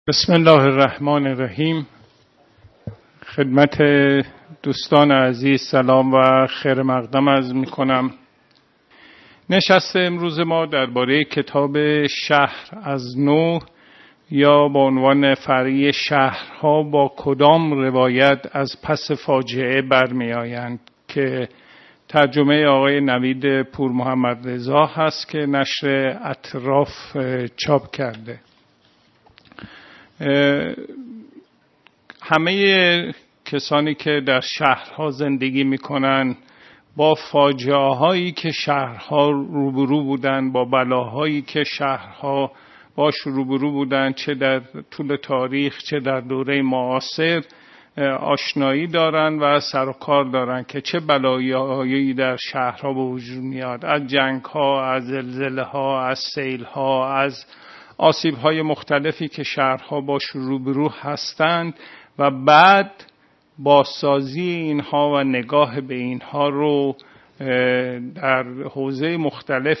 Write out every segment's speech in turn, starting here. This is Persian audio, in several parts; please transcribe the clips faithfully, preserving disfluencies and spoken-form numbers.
بسم الله الرحمن الرحیم. خدمت دوستان عزیز سلام و خیر مقدم عرض می کنم. نشست امروز ما درباره کتاب شهر از نو یا با عنوان فرعی شهرها با کدام روایت از پس فاجعه برمی آیند که ترجمه آقای نوید پور محمد رضا هست که نشر اطراف چاپ کرده. همه کسانی که در شهرها زندگی میکنن با فاجعه هایی که شهرها روبرو بودن، با بلاهایی که شهرها باش روبرو بودن، چه در طول تاریخ چه در دوره معاصر، آشنایی دارن و سر و کار دارن که چه بلایایی در شهرها به وجود میاد، از جنگ ها، از زلزله ها، از سیل ها، از آسیب های مختلفی که شهرها باش روبرو هستند و بعد بازسازی اینها و نگاه به اینها رو در حوزه مختلف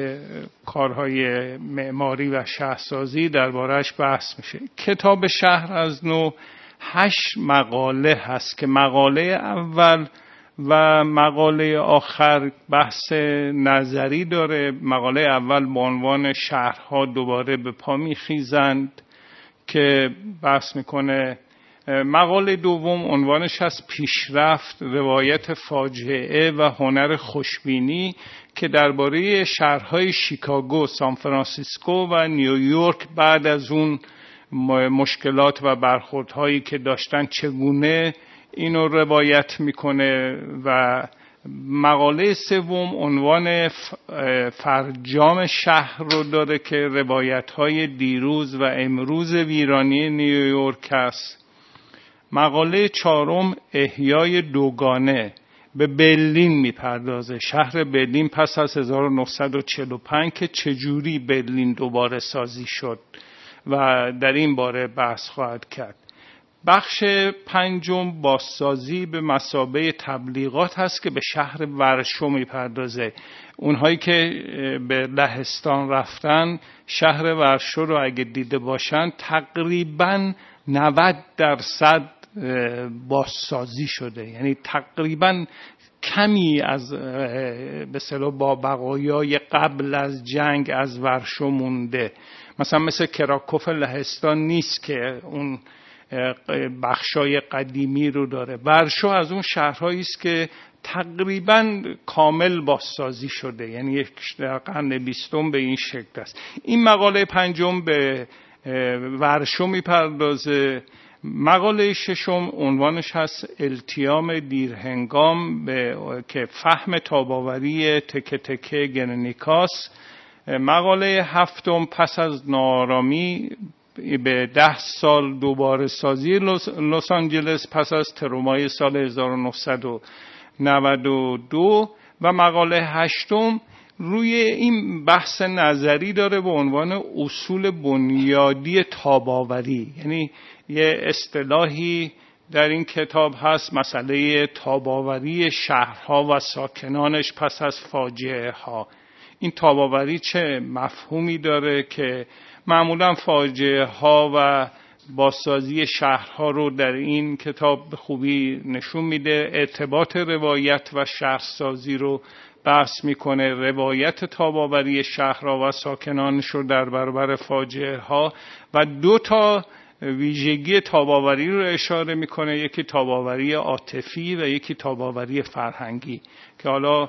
کارهای معماری و شهرسازی درباره‌اش بحث میشه. کتاب شهر از نو هشت مقاله هست که مقاله اول و مقاله آخر بحث نظری داره. مقاله اول با عنوان شهرها دوباره به پا میخیزند که بحث میکنه. مقاله دوم عنوانش هست پیشرفت، روایت فاجعه و هنر خوشبینی که درباره شهرهای شیکاگو، سان فرانسیسکو و نیویورک بعد از اون مشکلات و برخوردهایی که داشتن چگونه اینو روایت میکنه. و مقاله سوم عنوان فرجام شهر رو داره که روایت‌های دیروز و امروز ویرانی نیویورک است. مقاله چهارم احیای دوگانه به برلین میپردازه، شهر برلین پس از هزار و نهصد و چهل و پنج که چجوری برلین دوباره سازی شد و در این باره بحث خواهد کرد. بخش پنجم بازسازی به مثابه تبلیغات هست که به شهر ورشو میپردازه. اونهایی که به لهستان رفتن شهر ورشو رو اگه دیده باشن تقریباً نود درصد بازسازی شده، یعنی تقریباً کمی از به اصطلاح با بقایای قبل از جنگ از ورشو مونده. مثلا مثل کراکوف لهستان نیست که اون بخشای قدیمی رو داره. ورشو از اون شهرهایی است که تقریباً کامل بازسازی شده، یعنی یک در قرن بیستم به این شکل است. این مقاله پنجم به ورشو میپردازه. مقاله ششم عنوانش هست التیام دیرهنگام به که فهم تاباوری تکه تکه گرنیکاس. مقاله هفتم پس از ناآرامی به ده سال دوباره سازی لس آنجلس پس از ترومای سال هزار و نهصد و نود و دو. و مقاله هشتم روی این بحث نظری داره به عنوان اصول بنیادی تاباوری، یعنی یه اصطلاحی در این کتاب هست، مسئله تاباوری شهرها و ساکنانش پس از فاجعه ها. این تاباوری چه مفهومی داره که معمولا فاجعه ها و بازسازی شهرها رو در این کتاب به خوبی نشون میده. ارتباط روایت و شهرسازی رو بحث میکنه، روایت تاباوری شهرها و ساکنانش رو در برابر فاجعه ها، و دو تا ویژگی تاباوری رو اشاره میکنه، یکی تاباوری عاطفی و یکی تاباوری فرهنگی که حالا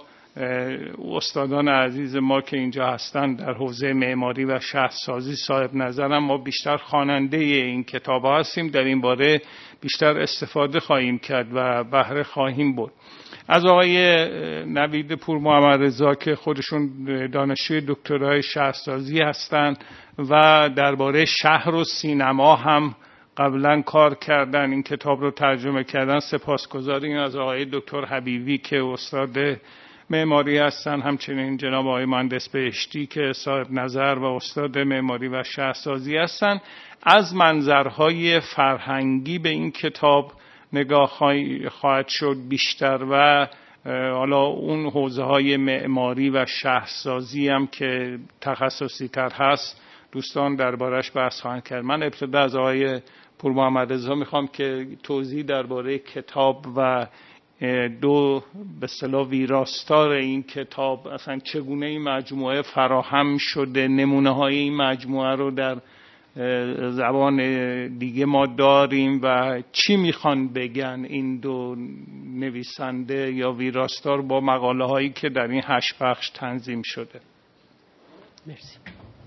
استادان عزیز ما که اینجا هستن در حوزه معماری و شهرسازی صاحب نظرم، ما بیشتر خواننده این کتاب هستیم، در این باره بیشتر استفاده خواهیم کرد و بهره خواهیم برد. از آقای نوید پور محمد رضا که خودشون دانشجوی دکترای شهرسازی هستند و درباره شهر و سینما هم قبلا کار کردن، این کتاب رو ترجمه کردن، سپاسگزاریم از آقای دکتر حبیبی که استاد معماری هستن، همچنین جناب آقای مهندس بهشتی که صاحب نظر و استاد معماری و شهرسازی هستن. از منظرهای فرهنگی به این کتاب نگاه خواهد شد بیشتر و حالا اون حوزه های معماری و شهرسازی هم که تخصصی تر هست دوستان دربارش بحث خواهند کرد. من ابتدا از آقای پور محمد رضا میخوام که توضیح درباره کتاب و دو به اصطلاح ویراستار این کتاب، اصلا چگونه این مجموعه فراهم شده، نمونه های این مجموعه رو در زبان دیگه ما داریم و چی میخوان بگن این دو نویسنده یا ویراستار با مقاله هایی که در این هشت بخش تنظیم شده. مرسی.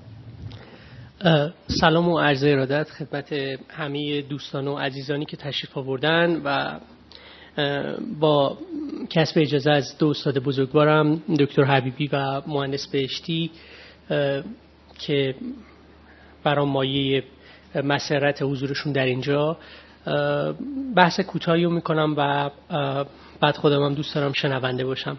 سلام و عرض ارادت خدمت همه دوستان و عزیزانی که تشریف آوردن و با کسب اجازه از دو استاد بزرگوارم دکتر حبیبی و مهندس بهشتی که برام مایه مسرت حضورشون در اینجا، بحث کوتاهی رو میکنم و بعد خودم هم دوست دارم شنونده باشم.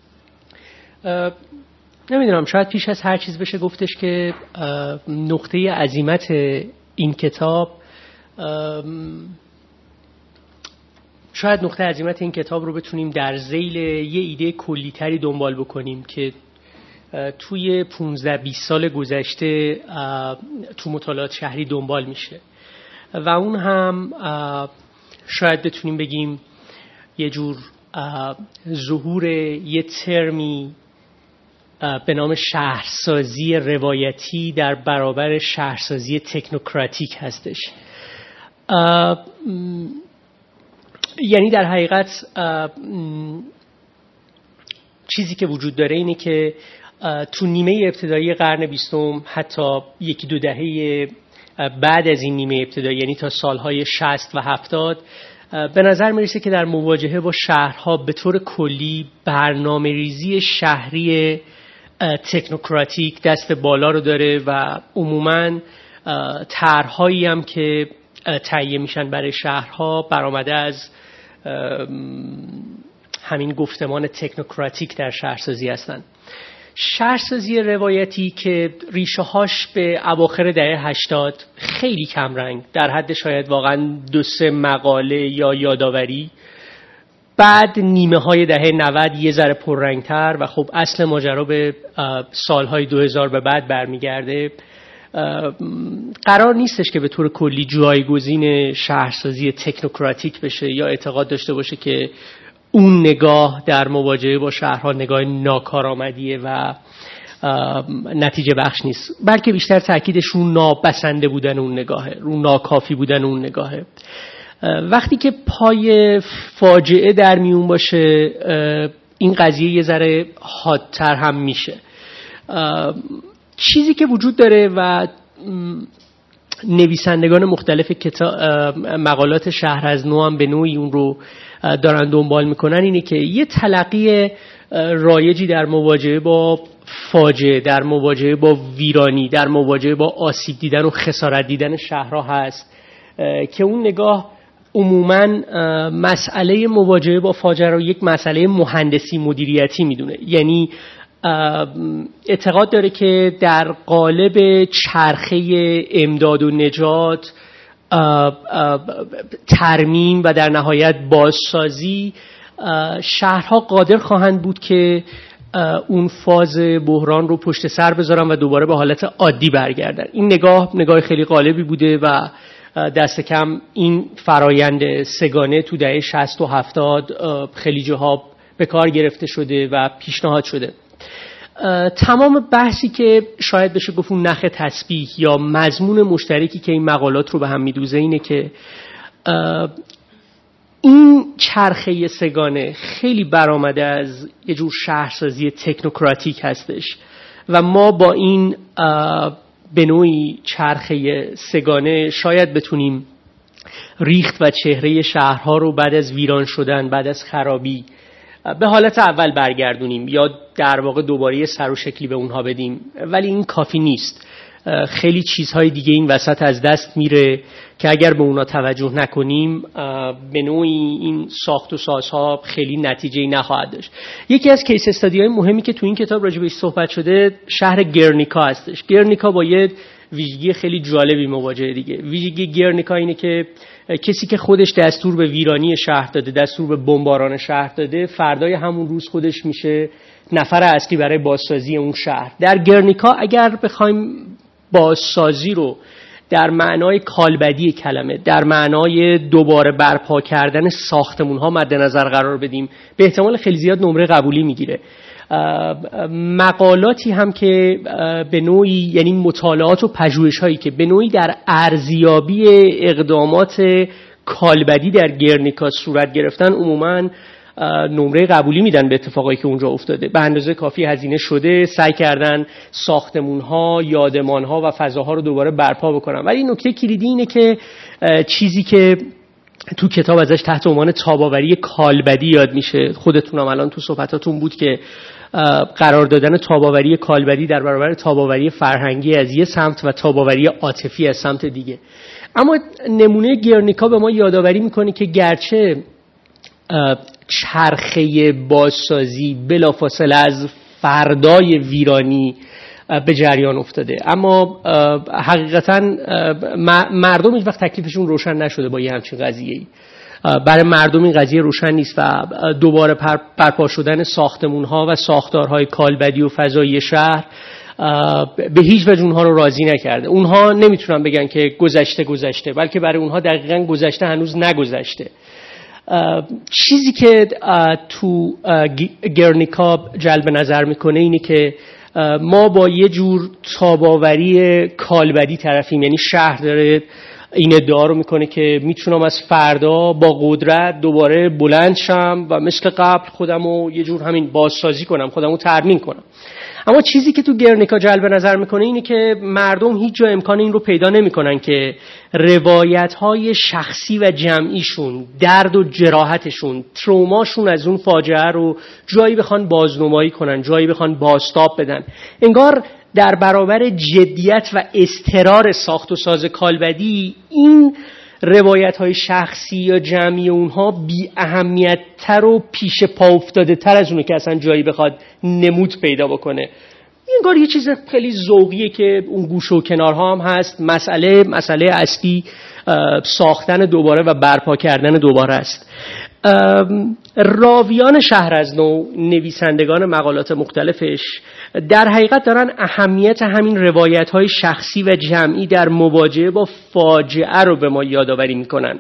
نمیدونم، شاید پیش از هر چیز بشه گفتش که نقطه عظیمت این کتاب، شاید نقطه عظیمت این کتاب رو بتونیم در ذیل یه ایده کلی‌تری دنبال بکنیم که توی پانزده بیست سال گذشته تو مطالعات شهری دنبال میشه و اون هم شاید بتونیم بگیم یه جور ظهور یه ترمی به نام شهرسازی روایتی در برابر شهرسازی تکنوکراتیک هستش. یعنی در حقیقت چیزی که وجود داره اینه که تو نیمه ابتدایی قرن بیستم، حتی یکی دو دهه بعد از این نیمه ابتدایی، یعنی تا سالهای شصت و هفتاد، به نظر میرسه که در مواجهه با شهرها به طور کلی برنامه ریزی شهری تکنوکراتیک دست بالا رو داره و عموماً طرح‌هایی هم که تهیه میشن برای شهرها برآمده از همین گفتمان تکنوکراتیک در شهرسازی هستن. شهرسازی روایتی که ریشه هاش به اواخر دهه هشتاد خیلی کم رنگ، در حد شاید واقعا دو سه مقاله یا یادآوری، بعد نیمه های دهه نود یه ذره پررنگتر و خب اصل ماجرا به سالهای دو هزار به بعد برمیگرده. قرار نیستش که به طور کلی جایگزین شهرسازی تکنوکراتیک بشه یا اعتقاد داشته باشه که اون نگاه در مواجهه با شهرها نگاه ناکارآمدیه و نتیجه بخش نیست، بلکه بیشتر تاکیدش رو نابسنده بودن اون نگاهه، رو ناکافی بودن اون نگاهه. وقتی که پای فاجعه در میون باشه این قضیه یه ذره حادتر هم میشه. چیزی که وجود داره و نویسندگان مختلف کتاب مقالات شهر از نو هم به نوعی اون رو دارن دنبال میکنن اینه که یه تلقی رایجی در مواجهه با فاجعه، در مواجهه با ویرانی، در مواجهه با آسیب دیدن و خسارت دیدن شهرها هست که اون نگاه عموماً مسئله مواجهه با فاجعه رو یک مسئله مهندسی مدیریتی میدونه. یعنی اعتقاد داره که در قالب چرخه امداد و نجات، ترمیم و در نهایت بازسازی شهرها قادر خواهند بود که اون فاز بحران رو پشت سر بذارن و دوباره به حالت عادی برگردن. این نگاه نگاه خیلی غالبی بوده و دست کم این فرایند سگانه تو دهه شصت و هفتاد خیلی جاها به کار گرفته شده و پیشنهاد شده. تمام بحثی که شاید بشه گفت اون نخ تسبیح یا مضمون مشترکی که این مقالات رو به هم میدوزه اینه که این چرخه سگانه خیلی برآمده از یه جور شهرسازی تکنوکراتیک هستش و ما با این به نوعی چرخه سگانه شاید بتونیم ریخت و چهره شهرها رو بعد از ویران شدن، بعد از خرابی به حالت اول برگردونیم یا در واقع دوباره سر و شکلی به اونها بدیم. ولی این کافی نیست. خیلی چیزهای دیگه این وسط از دست میره که اگر به اونا توجه نکنیم به نوعی این ساخت و سازها خیلی نتیجه‌ای نخواهد داشت. یکی از کیس استادی‌های مهمی که تو این کتاب راجع بهش صحبت شده شهر گرنیکا هستش. گرنیکا با یه ویژگی خیلی جالبی مواجهه دیگه. ویژگی گرنیکا اینه که کسی که خودش دستور به ویرانی شهر داده، دستور به بمباران شهر داده، فردای همون روز خودش میشه نفر اصلی برای بازسازی اون شهر. در گرنیکا اگر بخوایم بازسازی رو در معنای کالبدی کلمه، در معنای دوباره برپا کردن ساختمون‌ها مد نظر قرار بدیم، به احتمال خیلی زیاد نمره قبولی میگیره. مقالاتی هم که به نوعی، یعنی مطالعات و پژوهش‌هایی که به نوعی در ارزیابی اقدامات کالبدی در گرنیکا صورت گرفتن، عموماً نمره قبولی میدن به اتفاقایی که اونجا افتاده. به اندازه کافی هزینه شده، سعی کردن ساختمون‌ها، یادمان‌ها و فضاها رو دوباره برپا بکنن. ولی نکته کلیدی اینه که چیزی که تو کتاب ازش تحت عنوان تاب‌آوری کالبدی یاد میشه، خودتونم الان تو صحبتاتون بود که قرار دادن تاب‌آوری کالبدی در برابر تاب‌آوری فرهنگی از یه سمت و تاب‌آوری عاطفی از سمت دیگه. اما نمونه گرنیکا به ما یادآوری میکنه که گرچه چرخه بازسازی بلافاصله از فردای ویرانی به جریان افتاده، اما حقیقتا مردم هیچ وقت تکلیفشون روشن نشده با یه همچین قضیه‌ای. برای مردم این قضیه روشن نیست و دوباره برپا شدن ساختمون‌ها و ساختارهای کالبدی و فضایی شهر به هیچ وجه اونها رو راضی نکرده. اونها نمیتونن بگن که گذشته گذشته، بلکه برای اونها دقیقاً گذشته هنوز نگذشته. چیزی که تو گرنیکا جلب نظر میکنه اینه که ما با یه جور تاب‌آوری کالبدی طرفیم، یعنی شهر داره این ادعا رو میکنه که میتونم از فردا با قدرت دوباره بلند شم و مثل قبل خودمو یه جور همین بازسازی کنم، خودمو ترمیم کنم. اما چیزی که تو گرنیکا جلب نظر میکنه اینه که مردم هیچ جا امکان این رو پیدا نمیکنن که روایت‌های شخصی و جمعیشون، درد و جراحتشون، تروماشون از اون فاجعه رو جایی بخوان بازنمایی کنن، جایی بخوان بازتاب بدن. انگار در برابر جدیت و اضطرار ساخت و ساز کالبدی، این روایت‌های شخصی یا جمعی اونها بی اهمیت‌تر و پیش پا افتاده تر از اونه که اصلا جایی بخواد نمود پیدا بکنه. انگار یه چیز خیلی ذوقیه که اون گوشه و کنارها هم هست. مسئله مسئله اصلی ساختن دوباره و برپا کردن دوباره است. راویان شهر از نو، نویسندگان مقالات مختلفش، در حقیقت دارن اهمیت همین روایت‌های شخصی و جمعی در مواجهه با فاجعه رو به ما یادآوری میکنن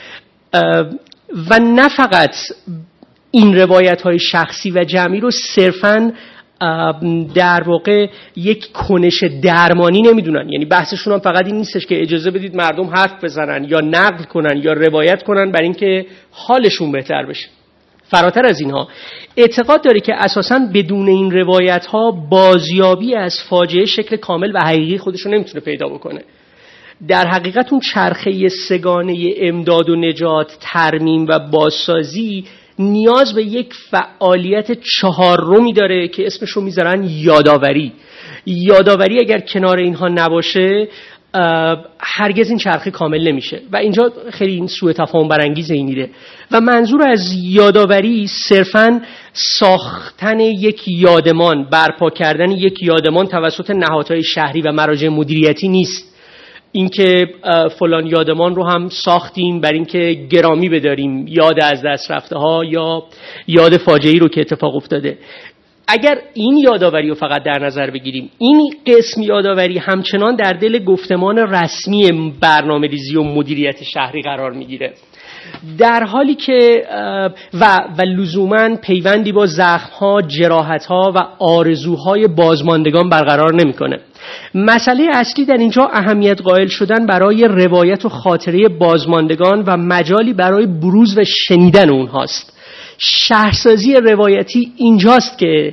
و نه فقط این روایت‌های شخصی و جمعی رو صرفاً در واقع یک کنش درمانی نمیدونن. یعنی بحثشون هم فقط این نیستش که اجازه بدید مردم حرف بزنن یا نقل کنن یا روایت کنن برای اینکه حالشون بهتر بشه. فراتر از اینها اعتقاد داره که اساساً بدون این روایت‌ها بازیابی از فاجعه شکل کامل و حقیقی خودش رو نمیتونه پیدا بکنه. در حقیقت اون چرخه سگانه امداد و نجات، ترمیم و بازسازی نیاز به یک فعالیت چهارمی داره که اسمش رو میذارن یادآوری. یادآوری اگر کنار اینها نباشه هرگز این چرخه کامل نمیشه و اینجا خیلی این سوء تفاهم برانگیز اینیه و منظور از یادآوری صرفاً ساختن یک یادمان، برپا کردن یک یادمان توسط نهادهای شهری و مراجع مدیریتی نیست. اینکه فلان یادمان رو هم ساختیم برای اینکه گرامی بداریم یاد از دست رفته ها یا یاد فاجعه‌ای رو که اتفاق افتاده. اگر این یادآوری رو فقط در نظر بگیریم، این قسم یادآوری همچنان در دل گفتمان رسمی برنامه‌ریزی و مدیریت شهری قرار میگیره، در حالی که و و لزوماً پیوندی با زخم‌ها، جراحت‌ها و آرزوهای بازماندگان برقرار نمی‌کنه. مسئله اصلی در اینجا اهمیت قائل شدن برای روایت و خاطره بازماندگان و مجالی برای بروز و شنیدن اونهاست. شهرسازی روایتی اینجاست که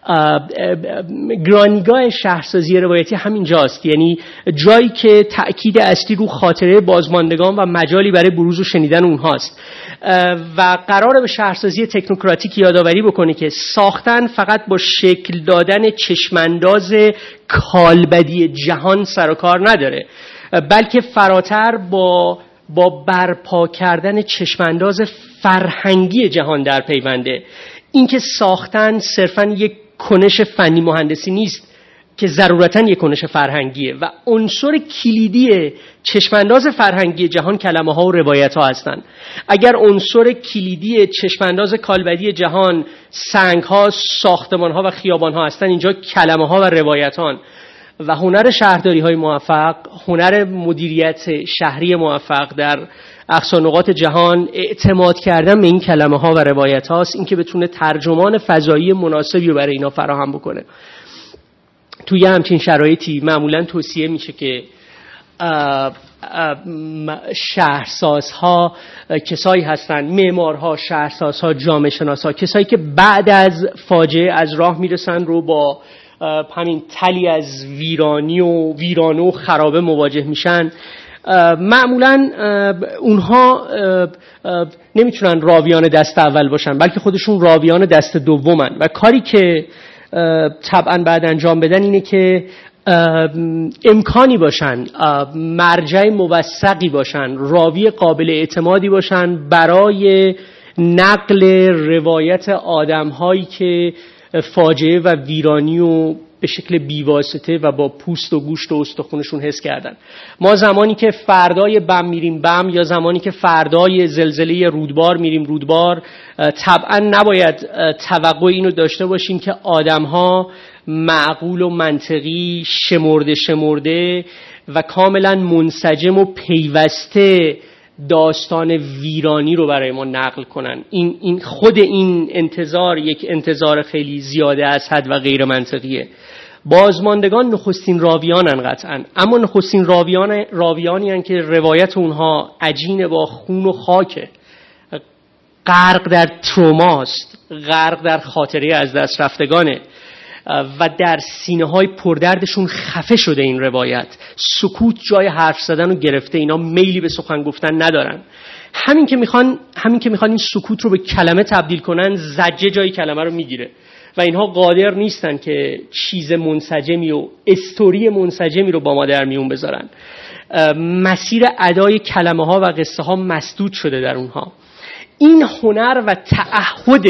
گرانیگاه شهرسازی روایتی همینجاست، یعنی جایی که تأکید اصلی رو خاطره بازماندگان و مجالی برای بروز و شنیدن اونهاست و قراره به شهرسازی تکنوکراتیک یادآوری بکنه که ساختن فقط با شکل دادن چشمانداز کالبدی جهان سر و کار نداره، بلکه فراتر با با برپا کردن چشمانداز فرهنگی جهان در پیونده. اینکه ساختن صرفاً یک کنش فنی مهندسی نیست که ضرورتاً یک کنش فرهنگیه و عنصر کلیدی چشمانداز فرهنگی جهان کلمه ها و روایت ها هستند. اگر عنصر کلیدی چشمانداز کالبدی جهان سنگ ها، ساختمان ها و خیابان ها هستند، اینجا کلمه ها و روایت ها. و هنر شهرداری های موفق، هنر مدیریت شهری موفق در اقصا نقاط جهان اعتماد کردن به این کلمه ها و روایت هاست، این که بتونه ترجمان فضایی مناسبی رو برای اینا فراهم بکنه. توی همچین شرایطی معمولا توصیه میشه که شهرسازها کسایی هستن، معمارها، شهرسازها، جامعه شناسا، کسایی که بعد از فاجعه از راه میرسن رو با همین تلی از ویرانی و ویرانه و خرابه مواجه میشن. معمولا اونها نمیتونن راویان دست اول باشن، بلکه خودشون راویان دست دومن و کاری که طبعا بعد انجام بدن اینه که امکانی باشن، مرجع موثقی باشن، راوی قابل اعتمادی باشن برای نقل روایت آدم‌هایی که فاجعه و ویرانی و به شکل بیواسطه و با پوست و گوشت و استخونشون حس کردن. ما زمانی که فردای بم میریم بم یا زمانی که فردای زلزله رودبار میریم رودبار، طبعا نباید توقع اینو داشته باشیم که آدم‌ها معقول و منطقی، شمرده شمرده و کاملا منسجم و پیوسته داستان ویرانی رو برای ما نقل کنن. این این خود این انتظار یک انتظار خیلی زیاده از حد و غیر منطقیه. بازماندگان نخستین راویانن قطعا، اما نخستین راویان راویانی هستند که روایت اونها عجین با خون و خاکه، غرق در تروماست، غرق در خاطره از دست رفتگانه و در سینه های پردردشون خفه شده این روایت. سکوت جای حرف زدن رو گرفته، اینا میلی به سخن گفتن ندارن. همین که میخوان همین که میخوان این سکوت رو به کلمه تبدیل کنن، زجه جای کلمه رو میگیره و اینها قادر نیستن که چیز منسجمی و استوری منسجمی رو با ما در میون بذارن. مسیر ادای کلمه ها و قصه ها مسدود شده در اونها. این هنر و تعهد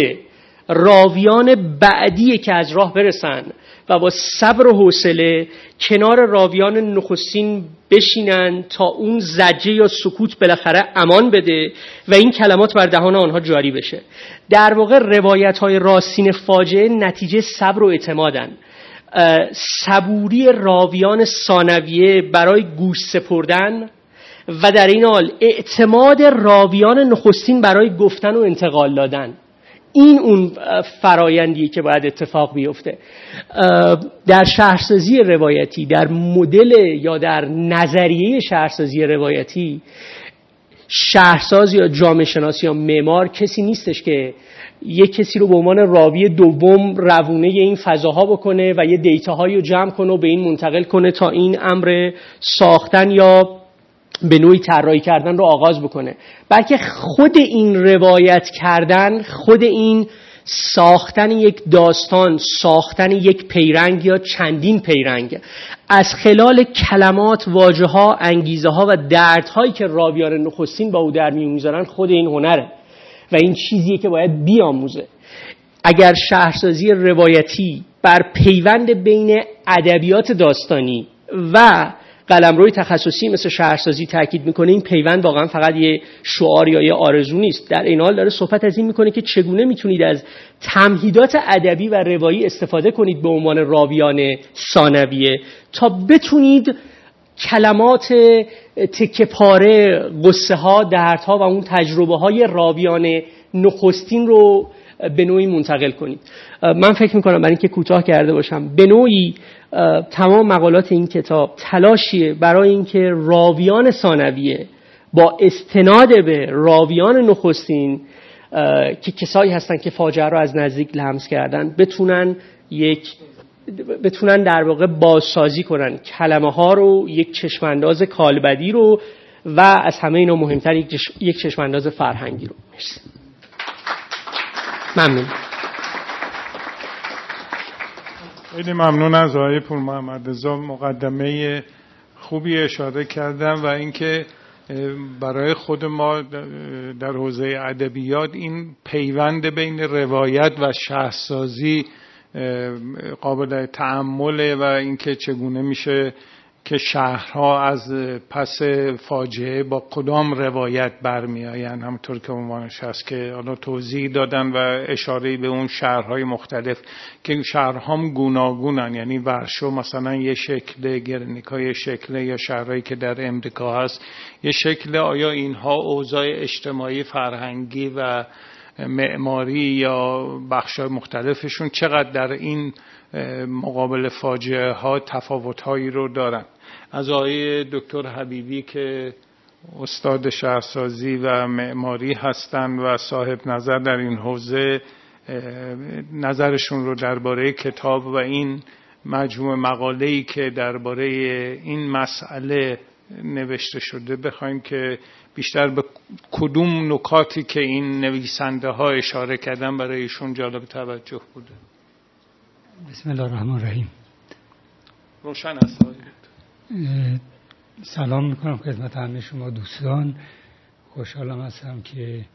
راویان بعدی که از راه برسن و با صبر و حوصله کنار راویان نخستین بشینن تا اون زجه یا سکوت بالاخره امان بده و این کلمات بر دهان آنها جاری بشه. در واقع روایت‌های راستین فاجعه نتیجه صبر و اعتمادن. صبوری راویان ثانویه برای گوش سپردن و در این حال اعتماد راویان نخستین برای گفتن و انتقال دادن. این اون فرایندیه که باید اتفاق بیفته. در شهرسازی روایتی، در مدل یا در نظریه شهرسازی روایتی، شهرساز یا جامعه شناس یا معمار کسی نیستش که یک کسی رو به عنوان راوی دوم روونه این فضاها بکنه و یه دیتاهایی رو جمع کنه و به این منتقل کنه تا این امر ساختن یا به نوعی طراحی کردن رو آغاز بکنه، بلکه خود این روایت کردن، خود این ساختن یک داستان، ساختن یک پیرنگ یا چندین پیرنگ از خلال کلمات، واژه‌ها، انگیزه‌ها و دردهایی که راویان نخستین با او در میون میذارن، خود این هنره و این چیزیه که باید بیاموزه. اگر شهرسازی روایتی بر پیوند بین ادبیات داستانی و قلمروی تخصصی مثل شهرسازی تاکید میکنه، این پیوند واقعا فقط یه شعار یا یه آرزو نیست. در این حال داره صحبت از این میکنه که چگونه میتونید از تمهیدات ادبی و روایی استفاده کنید به عنوان راویان ثانویه تا بتونید کلمات تکه پاره، قصه ها، دردها و اون تجربه های راویان نخستین رو به نوعی منتقل کنید. من فکر میکنم برای اینکه کوتاه کرده باشم، به نوعی تمام مقالات این کتاب تلاشیه برای اینکه راویان ثانویه با استناد به راویان نخستین که کسایی هستن که فاجعه رو از نزدیک لمس کردن بتونن یک بتونن در واقع بازسازی کنن کلمه ها رو، یک چشمانداز کالبدی رو و از همه اینا مهمتر یک چشمانداز فرهنگی رو. مرسی. ممنون. خیلی ممنون از آقای پور محمد رضا، مقدمه خوبی اشاره کردن و اینکه برای خود ما در حوزه ادبیات این پیوند بین روایت و شهرسازی قابل تأمله و اینکه چگونه میشه که شهرها از پس فاجعه با کدام روایت برمی آیند، همونطور که عنوانش هست که حالا توضیح دادن و اشاره به اون شهرهای مختلف که شهرها گوناگونن، یعنی ورشو مثلا یه شکل، گرنیکا یه شکل، یا شهرهایی که در امریکا هست یه شکل. آیا اینها اوضاع اجتماعی، فرهنگی و معماری یا بخش‌های مختلفشون چقدر در این مقابل فاجعه ها تفاوت‌هایی رو دارن؟ از آقای دکتر حبیبی که استاد شهرسازی و معماری هستند و صاحب نظر در این حوزه، نظرشون رو درباره کتاب و این مجموعه مقاله‌ای که درباره این مسئله نوشته شده بخوایم که بیشتر به کدوم نکاتی که این نویسنده ها اشاره کردن برای ایشون جالب توجه بوده. بسم الله الرحمن الرحیم. روشن است. سلام میکنم خدمت همه شما دوستان. خوشحالم هستم که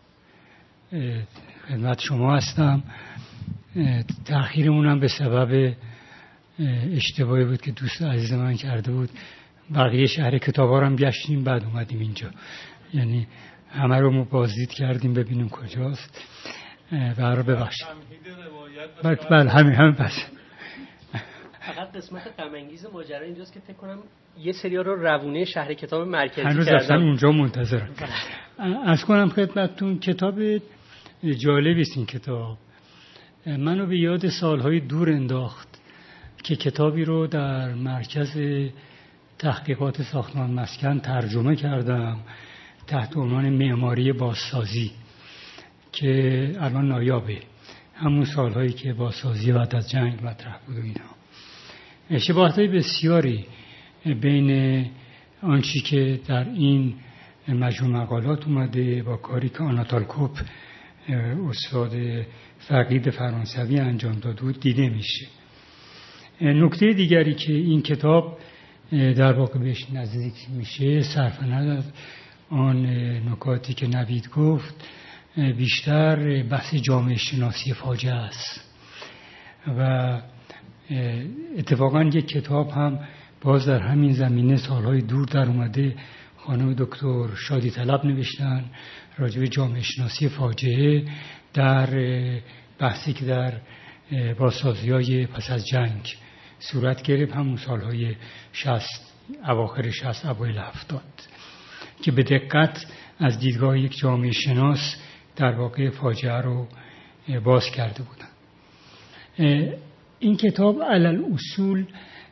خدمت شما هستم. تأخیرمونم به سبب اشتباهی بود که دوست عزیز من کرده بود. بقیه شهر کتابا رو هم گشتیم بعد اومدیم اینجا، یعنی همه رو ما بازدید کردیم ببینیم کجاست. برای ببخشید. بله همین همین بس. فقط قسمت غم انگیز ماجرا اینجاست که فکر کنم یه سریا رو روونه شهر کتاب مرکزی هنوز کردن. اصلا اونجا منتظرم. عرض کنم خدمتتون کتاب جالبی است. این کتاب منو به یاد سالهای دور انداخت که کتابی رو در مرکز تحقیقات ساختمان مسکن ترجمه کردم تحت عنوان معماری بازسازی که الان نایابه، همون سالهایی که بازسازی بعد از جنگ مطرح بود و اینا. شباهت‌های بسیاری بین آنچه که در این مجموعه مقالات اومده با کاری که آناتول کوپ استاد فقید فرانسوی انجام داده بود دیده میشه. نکته دیگری که این کتاب در واقع بهش نزدیک میشه، صرف نظر آن نکاتی که نوید گفت، بیشتر بحث جامعه شناسی فاجعه است و اتفاقا یک کتاب هم باز در همین زمینه سالهای دور در اومده، خانم دکتر شادی طلب نوشتن راجع به جامعه شناسی فاجعه در بحثی که در بازسازی‌های پس از جنگ صورت گرفت، همون سالهای شصت، اواخر شصت اوایل هفتاد، که به دقت از دیدگاه یک جامعه شناس در واقع فاجعه رو باز کرده بودن. این کتاب علل اصول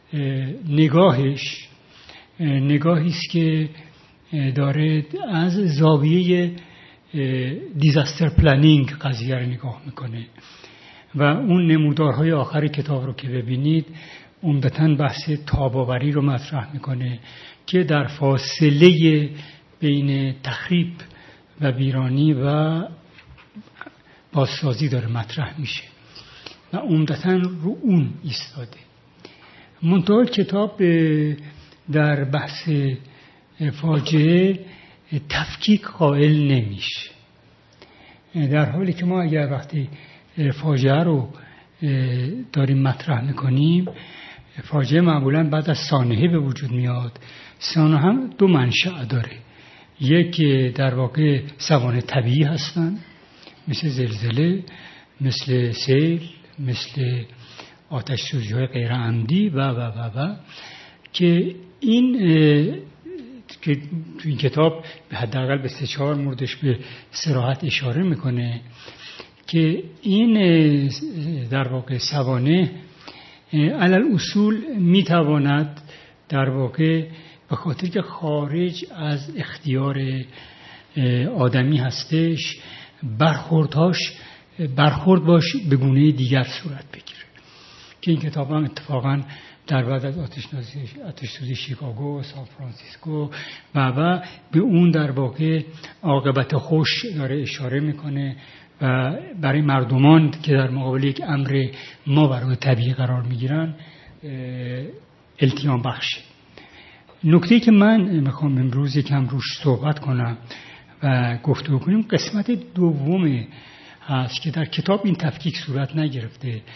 نگاهش نگاهی است که داره از زاویه دیزاستر پلنینگ قضیه رو نگاه میکنه و اون نمودارهای آخر کتاب رو که ببینید عمدتاً بحث تاب‌آوری رو مطرح میکنه که در فاصله بین تخریب و ویرانی و بازسازی داره مطرح میشه و عمدتاً رو اون ایستاده. منتها کتاب در بحث فاجعه تفکیک قائل نمیشه، در حالی که ما اگر وقتی فاجعه رو داریم مطرح میکنیم، فاجعه معمولاً بعد از سانحه به وجود میاد. سانحه هم دو منشأ داره، یک در واقع سوانح طبیعی هستن مثل زلزله، مثل سیل، مثل آتش سوزی های غیر عمدی و و و و که این که تو این کتاب به حداقل به سه چهار موردش به صراحت اشاره میکنه که این در واقع سوانح علل اصول میتواند در واقع به خاطر که خارج از اختیار آدمی هستش برخوردهاش برخورد باش به گونه دیگر صورت بگیره، که این کتاب هم اتفاقا در بعد از آتش سوزی شیکاگو، سان فرانسیسکو و و به اون در واقع عاقبت خوش داره اشاره میکنه و برای مردمان که در مقابل یک امر ما برای طبیعی قرار میگیرن التیام بخشه. نکته‌ای که من میخوام امروز یکم روش صحبت کنم و گفتگو کنیم قسمت دوم هست که در کتاب این تفکیک صورت نگرفته.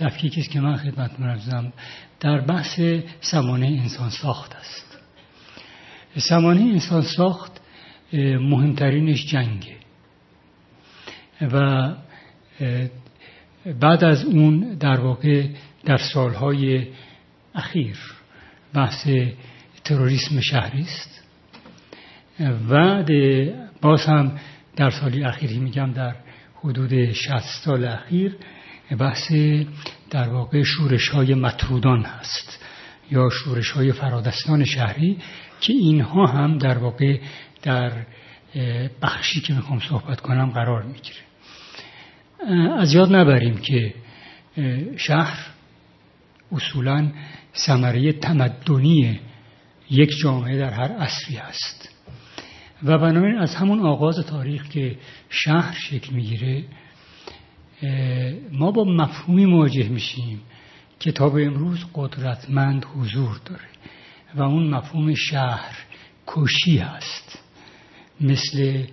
تفکیکی است که من خدمتتون عرض کردم در بحث سامانه انسان ساخت است. سامانه انسان ساخت مهمترینش جنگه و بعد از اون در واقع در سالهای اخیر بحث تروریسم شهری است و باز هم در سالی اخیری میگم در حدود شصت سال اخیر بحث در واقع شورش‌های مطرودان هست یا شورش‌های فرادستان شهری که اینها هم در واقع در بخشی که میخوام صحبت کنم قرار میگیره. از یاد نبریم که شهر اصولاً ثمره تمدنی یک جامعه در هر عصری هست و بنابراین از همون آغاز تاریخ که شهر شکل میگیره ما با مفهومی مواجه میشیم که تا به امروز قدرتمند حضور داره و اون مفهوم شهر کشی هست، مثل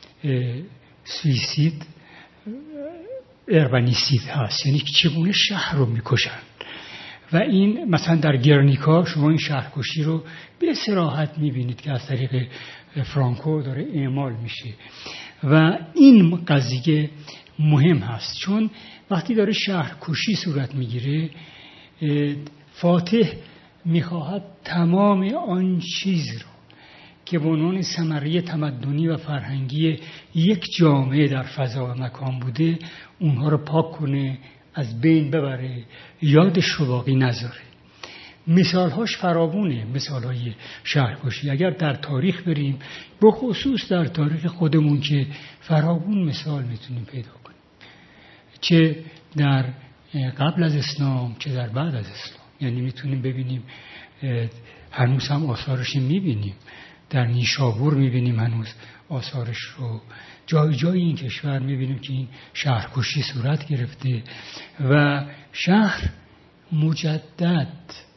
سویسید اربانیسید هست، یعنی که چگونه شهر رو میکشن و این مثلا در گرنیکا شما این شهرکشی رو به صراحت میبینید که از طریق فرانکو داره اعمال میشه و این قضیه مهم هست چون وقتی داره شهرکشی صورت میگیره فاتح میخواهد تمام آن چیز رو که به عنوان ثمره تمدنی و فرهنگی یک جامعه در فضا و مکان بوده اونها رو پاک کنه، از بین ببره، یادش رو باقی نذاره. مثالهاش فراوونه، مثالهای شهرکشی اگر در تاریخ بریم، به خصوص در تاریخ خودمون که فراوون مثال میتونیم پیدا کنیم، چه در قبل از اسلام چه در بعد از اسلام. یعنی میتونیم ببینیم هنوز هم آثارش میبینیم، در نیشابور میبینیم هنوز آثارش رو، جای جای این کشور میبینیم که این شهرکشی صورت گرفته و شهر مجدد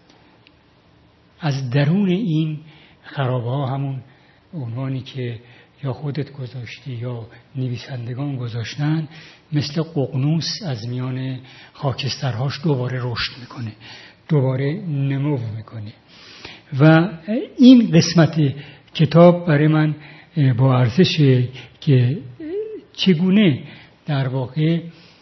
از درون این خرابه ها، همون عنوانی که یا خودت گذاشتی یا نویسندگان گذاشتن، مثل ققنوس از میان خاکسترهاش دوباره رشد میکنه، دوباره نمو میکنه و این قسمت کتاب برای من با ارزشه که چگونه در واقع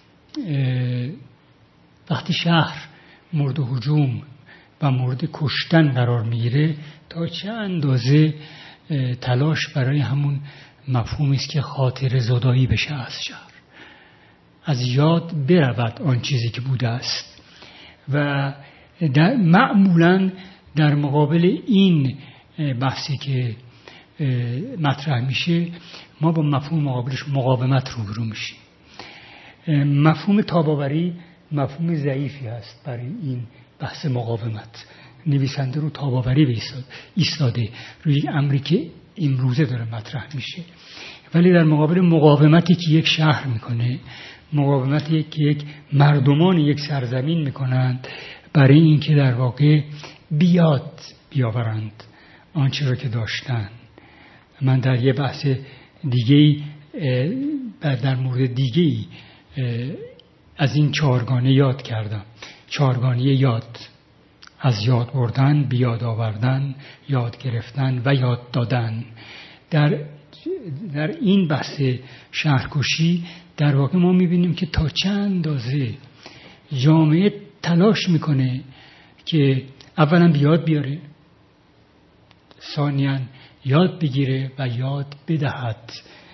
وقتی شهر مورد هجوم و مورد کشتن قرار میگیره تا چه اندازه تلاش برای همون مفهومی است که خاطر زدایی بشه از شهر، از یاد برود آن چیزی که بوده است و در معمولاً در مقابل این بحثی که مطرح میشه ما با مفهوم مقابلش مقاومت روبرو میشیم. مفهوم تاباوری مفهوم ضعیفی هست برای این بحث مقاومت. نویسنده رو تاباوری ایستاده روی یک امری که امروزه داره مطرح میشه، ولی در مقابل مقاومتی که یک شهر میکنه، مقاومتی که یک مردمان یک سرزمین میکنند برای اینکه در واقع بیاد بیاورند آنچه رو که داشتن. من در یه بحث دیگه‌ای در مورد دیگه‌ای از این چهارگانه یاد کردم، چهارگانه یاد: از یاد بردن، بیاد آوردن، یاد گرفتن و یاد دادن. در در این بحث شهرکشی در واقع ما می‌بینیم که تا چند اندازه جامعه تلاش میکنه که اولا بیاد بیاره، ثانیاً یاد بگیره و یاد بدهد،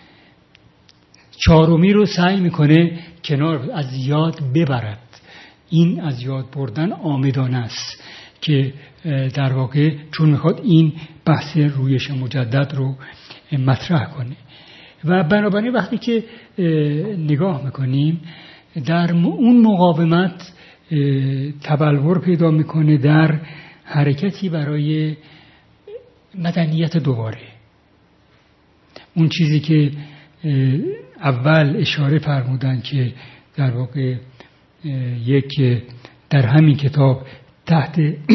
چهارمی رو سعی میکنه کنار از یاد ببرد. این از یاد بردن آمدانه است که در واقع چون میخواد این بحث رویش مجدد رو مطرح کنه و بنابراین وقتی که نگاه میکنیم در اون مقاومت تبلور پیدا میکنه در حرکتی برای مدنیت دوباره. اون چیزی که اول اشاره فرمودن که در واقع یک در همین کتاب تحت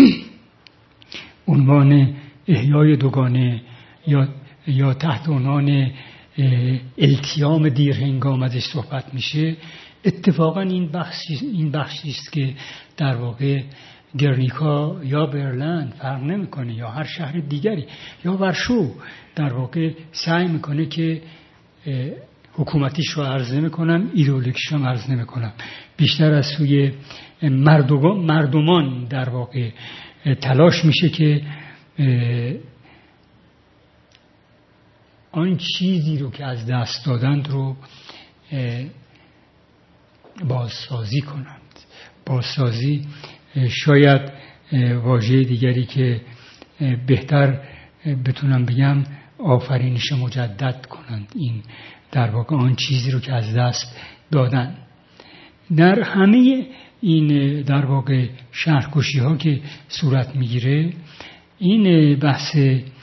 عنوان احیای دوگانه یا یا تحت عنوان التیام دیرهنگام ازش صحبت میشه. اتفاقا این بخش این بخشی است که در واقع گرنیکا یا برلین فرق نمیکنه یا هر شهر دیگری یا ورشو در واقع سعی میکنه که حکومتیش رو عرض نمیکنم، ایدئولوژیش رو عرض نمیکنم، بیشتر از سوی مردمان در واقع تلاش میشه که آن چیزی رو که از دست دادند رو بازسازی کنند. بازسازی شاید واژه دیگری که بهتر بتونم بگم آفرینش مجدد کنند، این در واقع آن چیزی رو که از دست دادن. در همه این در واقع شهرکشی ها که صورت میگیره، این بحث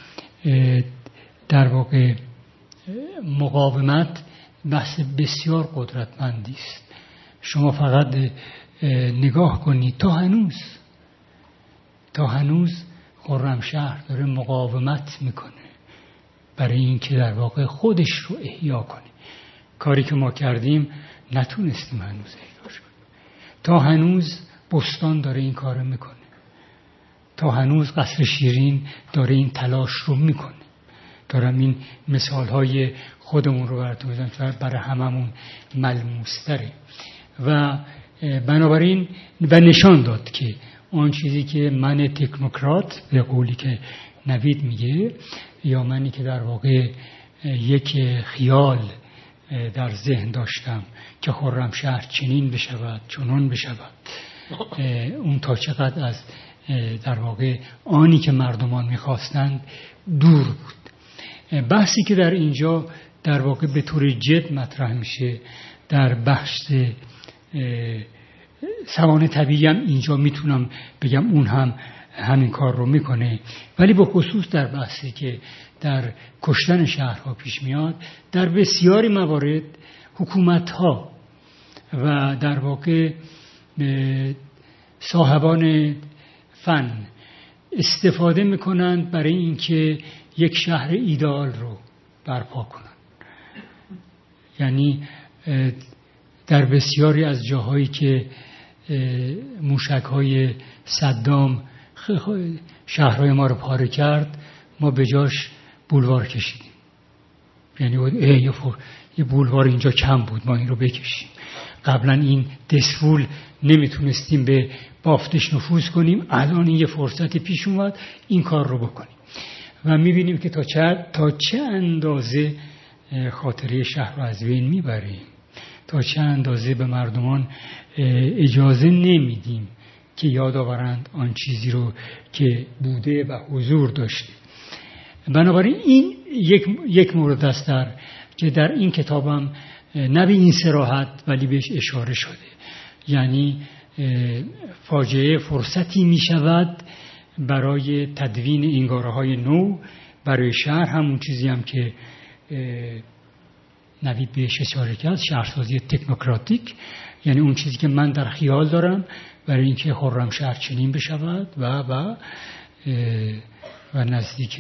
در واقع مقاومت بحث بسیار قدرتمندی است. شما فقط نگاه کنید تا هنوز تا هنوز خرمشهر داره مقاومت میکنه برای اینکه در واقع خودش رو احیا کنه. کاری که ما کردیم نتونستیم هنوز احیاش کنیم. تا هنوز بستان داره این کارو میکنه، تا هنوز قصر شیرین داره این تلاش رو میکنه. دارم این مثالهای خودمون رو براتون میزنم که برای هممون ملموس‌تره و بنابراین و نشان داد که آن چیزی که من تکنوکرات به قولی که نوید میگه یا منی که در واقع یک خیال در ذهن داشتم که خرمشهر چنین بشود چنان بشود، اون تا چقدر از در واقع آنی که مردمان میخواستند دور بود. بحثی که در اینجا در واقع به طور جد مطرح میشه در بحث سوانح طبیعی هم اینجا میتونم بگم اون هم همین کار رو میکنه، ولی به خصوص در بحثی که در کشتن شهرها پیش میاد، در بسیاری موارد حکومت‌ها و در واقع صاحبان فن استفاده میکنند برای اینکه یک شهر ایدئال رو برپا کنند. یعنی در بسیاری از جاهایی که موشک‌های صدام شهرهای ما رو پاره کرد، ما به جاش بولوار کشیدیم. یعنی یه بولوار اینجا کم بود، ما این رو بکشیم. قبلا این دسفول نمیتونستیم به بافتش نفوذ کنیم، الان این یه فرصت پیش اومد این کار رو بکنیم و میبینیم که تا چه, تا چه اندازه خاطره شهر رو از بین میبریم، تا چه اندازه به مردمان اجازه نمیدیم که یاد آورند آن چیزی رو که بوده و حضور داشته. بنابراین این یک, یک مورد است در که در این کتابم نه به این صراحت ولی بهش اشاره شده. یعنی فاجعه فرصتی می شود برای تدوین انگاره‌های نو برای شهر، همون چیزی هم که نوید بهش اشاره کرد، شهرسازی تکنوکراتیک، یعنی اون چیزی که من در خیال دارم برای اینکه خرمشهر چنین بشود و و و نزدیک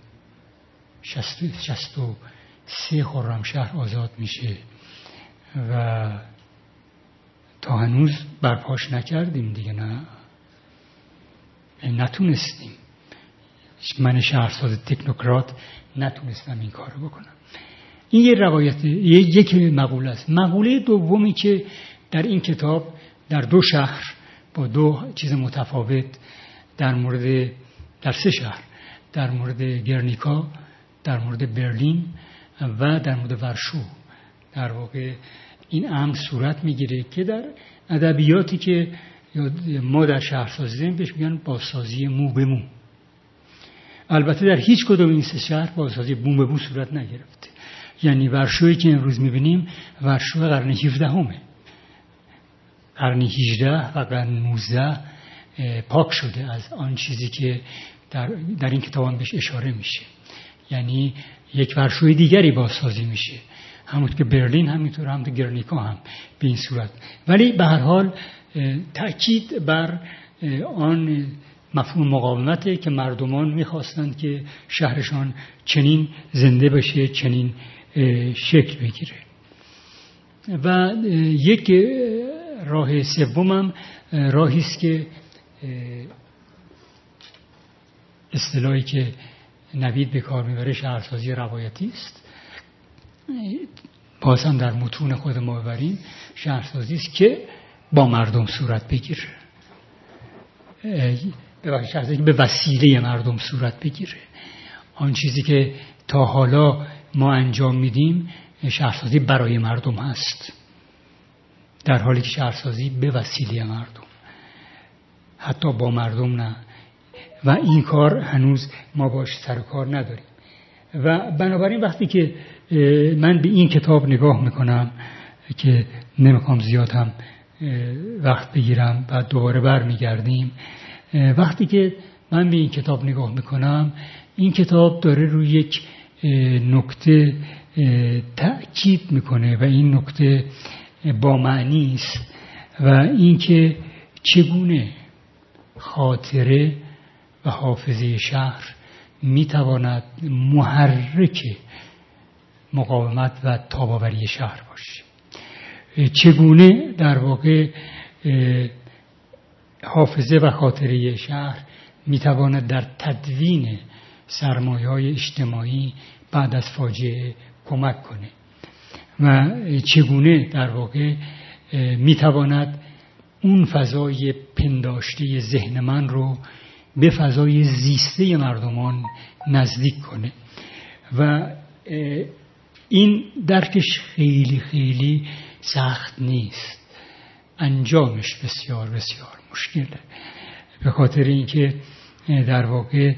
شصت و سه خرمشهر آزاد میشه و تا هنوز برپاش نکردیم دیگه. نه نتونستیم. من شهرساز تکنوکرات نتونستم این کارو بکنم. این یه روایت، یک مقوله است. مقوله دومی که در این کتاب در دو شهر با دو چیز متفاوت در مورد در سه شهر، در مورد گرنیکا، در مورد برلین و در مورد ورشو در واقع این امر صورت میگیره که در ادبیاتی که ما در شهرسازی داریم بهش میگن بازسازی مو به مو. البته در هیچ کدوم این سه شهر بازسازی مو به مو صورت نگرفته. یعنی ورشویی که امروز میبینیم ورشو قرن هفدهمه، قرن هجده و قرن نوزده پاک شده از آن چیزی که در, در این کتاب هم بهش اشاره میشه. یعنی یک ورشوی دیگری بازسازی میشه، همونطور که برلین همینطور، همونطور گرنیکا هم به این صورت. ولی به هر حال تأکید بر آن مفهوم مقاومته که مردمان میخواستند که شهرشان چنین زنده بشه، چنین شکل بگیره. و یک راه سومم راهی است که اصطلاحی که نوید به کار میبره شهرسازی روایتی است. باز هم در متون خود ما ببریم شهرسازی است که با مردم صورت بگیره، شهرسازی که به وسیله مردم صورت بگیره. آن چیزی که تا حالا ما انجام میدیم شهرسازی برای مردم هست، در حالی که شهرسازی به وسیله مردم، حتی با مردم نه، و این کار هنوز ما باش سر کار نداریم. و بنابراین وقتی که من به این کتاب نگاه میکنم که نمیخوام زیاد هم وقت بگیرم و دوباره برمیگردیم، وقتی که من به این کتاب نگاه میکنم، این کتاب داره روی یک نکته تأکید میکنه و این نکته با معنی است، و این که چگونه خاطره و حافظه شهر میتواند محرک مقاومت و تاب‌آوری شهر باشه. چگونه در واقع حافظه و خاطره شهر میتواند در تدوین سرمایه‌های اجتماعی بعد از فاجعه کمک کنه و چگونه در واقع میتواند اون فضای پنداشته ذهن من رو به فضای زیسته مردمان نزدیک کنه. و این درکش خیلی خیلی سخت نیست، انجامش بسیار بسیار مشکله، به خاطر اینکه در واقع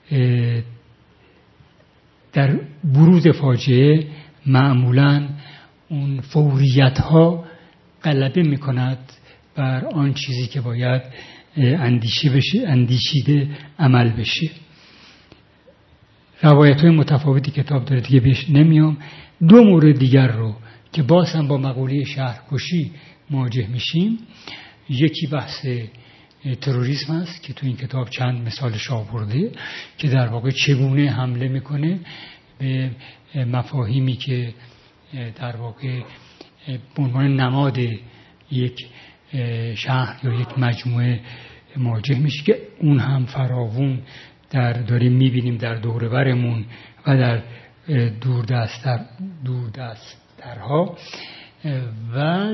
در بروز فاجعه معمولاً اون فوریت ها غلبه میکند بر آن چیزی که باید اندیشه بشه، اندیشیده عمل بشه. روایت های متفاوتی کتاب داره، دیگه بهش نمیام. دو مورد دیگر رو که باز هم با مقوله شهرکشی مواجه میشیم، یکی بحث تروریسم است که تو این کتاب چند مثالش آورده که در واقع چگونه حمله میکنه به مفاهیمی که در واقع به عنوان نماد یک شهر یا یک مجموعه مواجه میشه، که اون هم فراوون در داریم میبینیم در دور برمون و در دوردستتر دوردستترها. و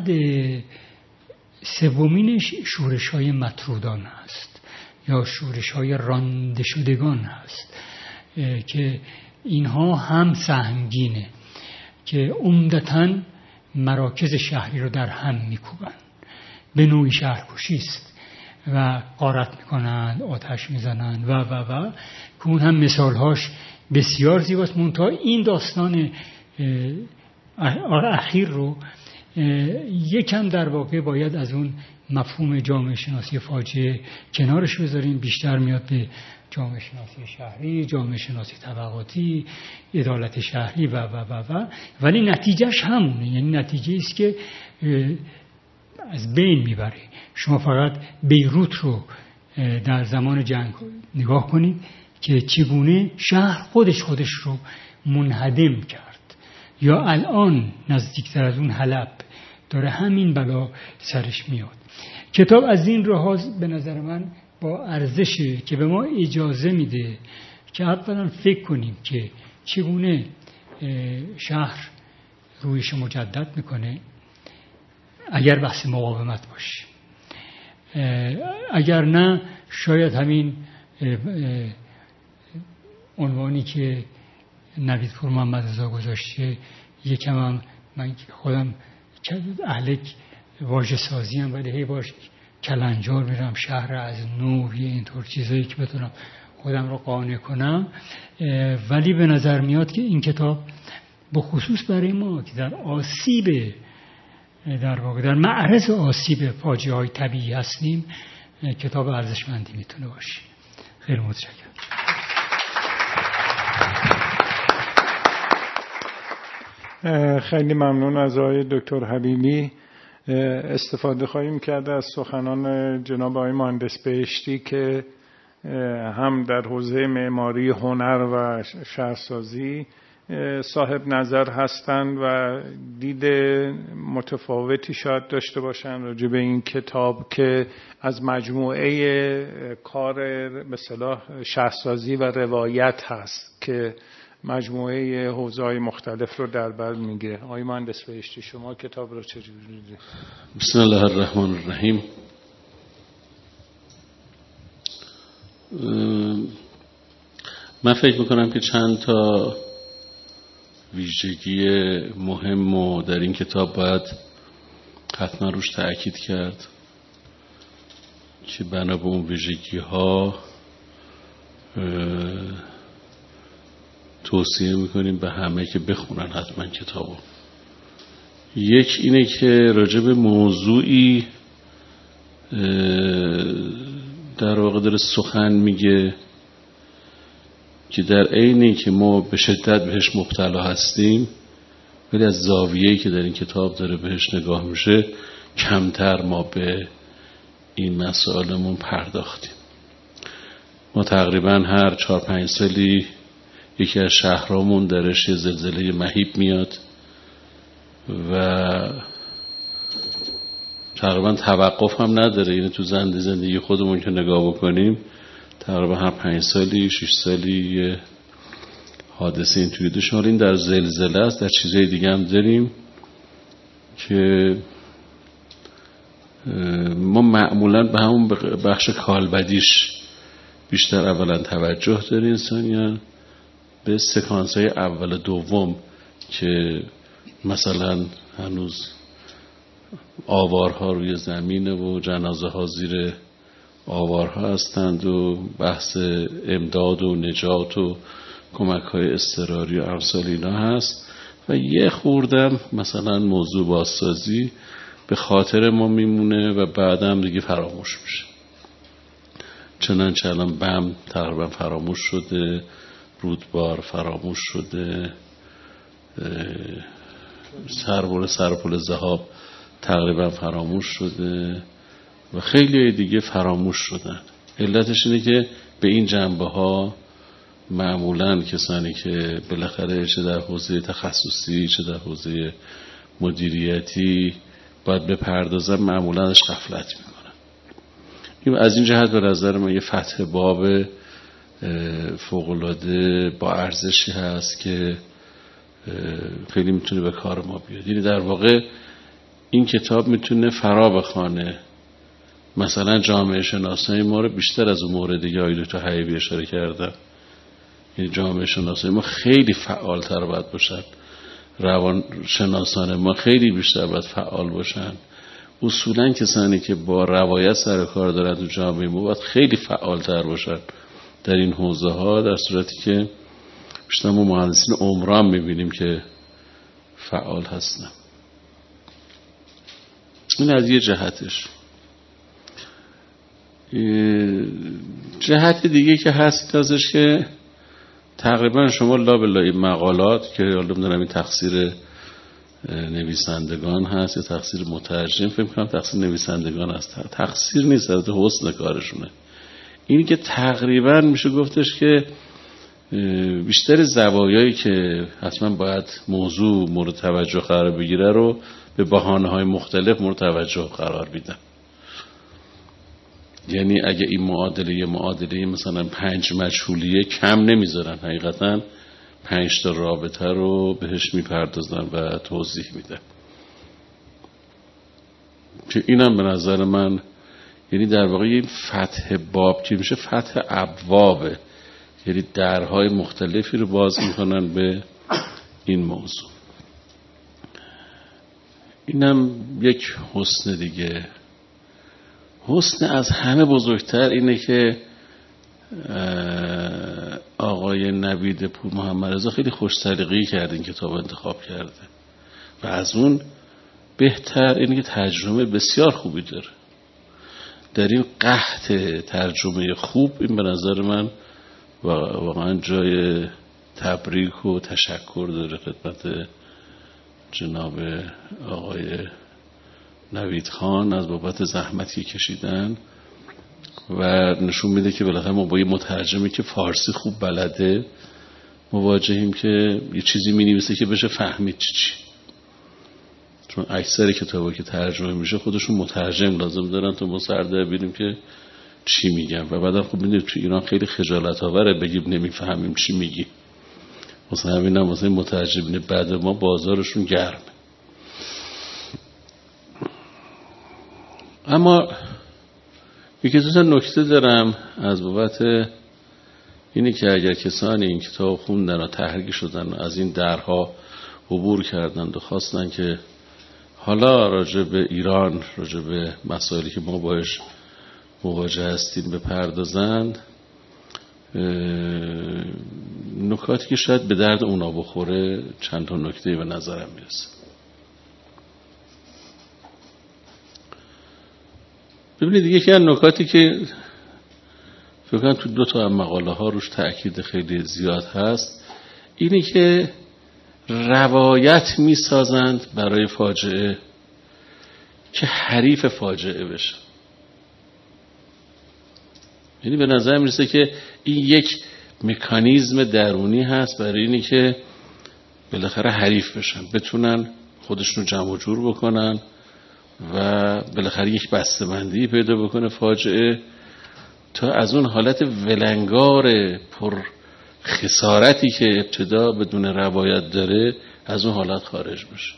سومینش شورش های مطرودان هست یا شورش های رانده شدگان هست که اینها هم سهمگینه، که عمدتاً مراکز شهری رو در هم میکوبن، به نوعی شهرکشی است و غارت میکنن، آتش میزنن و و و که اون هم مثالهاش بسیار زیباست. منتها این داستان اخیر رو یکم در واقع باید از اون مفهوم جامعه شناسی فاجعه کنارش بذاریم، بیشتر میاد به جامعه شناسی شهری، جامعه شناسی طبقاتی، عدالت شهری و و و و ولی نتیجهش همونه، یعنی نتیجه است که از بین میبره. شما فقط بیروت رو در زمان جنگ نگاه کنید که چگونه شهر خودش خودش رو منهدم کرد، یا الان نزدیکتر از اون حلب داره همین بلا سرش میاد. کتاب از این لحاظ به نظر من با ارزشه که به ما اجازه میده که اولا فکر کنیم که چگونه شهر رویش مجدد میکنه، اگر بحث مقاومت باشه، اگر نه شاید همین عنوانی که نوید پور محمدرضا گذاشته، یکم هم من خودم اهل واژه سازی هم، ولی هی باش کلنجار میرم شهر از نو، یه اینطور چیزایی که بتونم خودم رو قانع کنم. ولی به نظر میاد که این کتاب به خصوص برای ما که در آسیب در واقع در معرض آسیب فاجعه های طبیعی هستیم کتاب ارزشمندی میتونه باشه. خیلی متشکرم. خیلی ممنون از آقای دکتر حبیبی. استفاده خواهیم کرد از سخنان جناب آقای مهندس بهشتی که هم در حوزه معماری، هنر و شهرسازی صاحب نظر هستن و دید متفاوتی شاید داشته باشن راجع به این کتاب که از مجموعه کار به اصطلاح شهرسازی و روایت هست که مجموعه حوزه‌های مختلف رو در بر میگیره. آقای مهندس بهشتی، شما کتاب رو چجوری دیدید؟ بسم الله الرحمن الرحیم. من فکر میکنم که چند تا ویژگی مهم و در این کتاب باید حتما روش تأکید کرد که بنا به اون ویژگی ها توصیه میکنیم به همه که بخونن حتما کتابو. یک اینه که راجع به موضوعی در واقع داره سخن میگه که در عینی که ما به شدت بهش مبتلا هستیم، ولی از زاویه‌ای که در این کتاب داره بهش نگاه میشه کمتر ما به این مسائلمون پرداختیم. ما تقریبا هر چهار پنج سالی یکی از شهرامون درش زلزله مهیب میاد و تقریبا توقف هم نداره. یعنی تو زنده زندگی خودمون که نگاه بکنیم تقریبا هر پنج سالی شش سالی یه حادثه اینطوری داشتیم. این در زلزله است، در چیزهای دیگه هم داریم که ما معمولا به همون بخش کالبدیش بیشتر اولا توجه داره انسانیان، به سکانس های اول دوم که مثلا هنوز آوارها روی زمینه و جنازه ها زیر آوارها هستند و بحث امداد و نجات و کمک های اضطراری و امثال اینا هست و یه خوردم مثلا موضوع بازسازی به خاطر ما میمونه و بعدم دیگه فراموش میشه. چنانچه الان بم تقریبا فراموش شده، رودبار فراموش شده، سربول سرپل ذهاب تقریبا فراموش شده و خیلی دیگه فراموش شدن. علتش اینه که به این جنبه ها معمولاً کسانی که بالاخره چه در حوزه تخصصی چه در حوزه مدیریتی باید بپردازن معمولاً ازش غفلت میکنن. این از این جهت به نظر من یه فتح باب فوق‌العاده با ارزشی هست که خیلی میتونه به کار ما بیاد. یعنی در واقع این کتاب میتونه فرا بخوانه مثلا جامعه شناسای ما رو بیشتر از اون موردی که آقای دکتر حبیبی اشاره کردن. یعنی جامعه شناسای ما خیلی فعالتر باید باشن، روان شناسان ما خیلی بیشتر باید فعال باشن. اصولا کسانی که با روایت سر کار دارن تو جامعه ما باید خیلی فعالتر باشن در این حوزه ها، در صورتی که بیشتر ما مهندسین عمران میبینیم که فعال هستن. این از یه جهتش. جهت دیگه که هست ازش که تقریبا شما لا بلا این مقالات که حالا میدونم این تقصیر نویسندگان هست یا تقصیر مترجم، فکر کنم تقصیر نویسندگان هست، تقصیر نیست، البته حسن کارشونه. اینی که تقریبا میشه گفتش که بیشتر زوایایی که حتما باید موضوع مورد توجه قرار بگیره رو به بهانه‌های مختلف مورد توجه قرار میدن. یعنی اگه این معادله معادله مثلا پنج مجهولیه کم نمیذارن، حقیقتا پنج تا رابطه رو بهش میپردازن و توضیح میدن که اینم به نظر من یعنی در واقع این فتح باب که میشه فتح ابوابه، یعنی درهای مختلفی رو باز میکنن به این موضوع. اینم یک حسن دیگه. حسن از همه بزرگتر اینه که آقای نوید پور محمد رضا خیلی خوش سلیقه‌ای کرده این کتاب انتخاب کرده و از اون بهتر اینه که ترجمه بسیار خوبی داره. در این قحط ترجمه خوب این به نظر من واقعا جای تبریک و تشکر داره خدمت جناب آقای نوید خان از بابت زحمتی کشیدن و نشون میده که بالاخره ما با یه مترجمی که فارسی خوب بلده مواجهیم که یه چیزی می‌نویسه که بشه فهمید چی چی. چون اکثر کتابا که ترجمه میشه خودشون مترجم لازم دارن تا ما سر در بیاریم که چی میگن. و بعدم خب میدونید تو ایران خیلی خجالت آوره بگیم نمیفهمیم چی میگی. مثلا همین هم مثلا مترجمین بعد ما بازارشون گرمه. اما یکی دو تا نکته دارم از بابت اینی که اگر کسانی این کتاب خوندن و تحریک شدن و از این درها عبور کردن و خواستن که حالا راجع به ایران، راجع به مسائلی که ما باش مواجه هستیم بپردازند، نکاتی که شاید به درد اونا بخوره چند تا نکته به نظرم میرسه. ببینید یکی از نکاتی که فکر کنم تو دو تا مقاله ها روش تأکید خیلی زیاد هست اینی که روایت میسازند برای فاجعه که حریف فاجعه بشه. یعنی به نظر میرسه که این یک مکانیزم درونی هست برای اینی که بالاخره حریف بشن، بتونن خودشون جمع و جور بکنن و بالاخره یک بسته‌بندی پیدا بکنه فاجعه تا از اون حالت ولنگار پر خسارتی که ابتدا بدون روایت داره از اون حالت خارج بشه.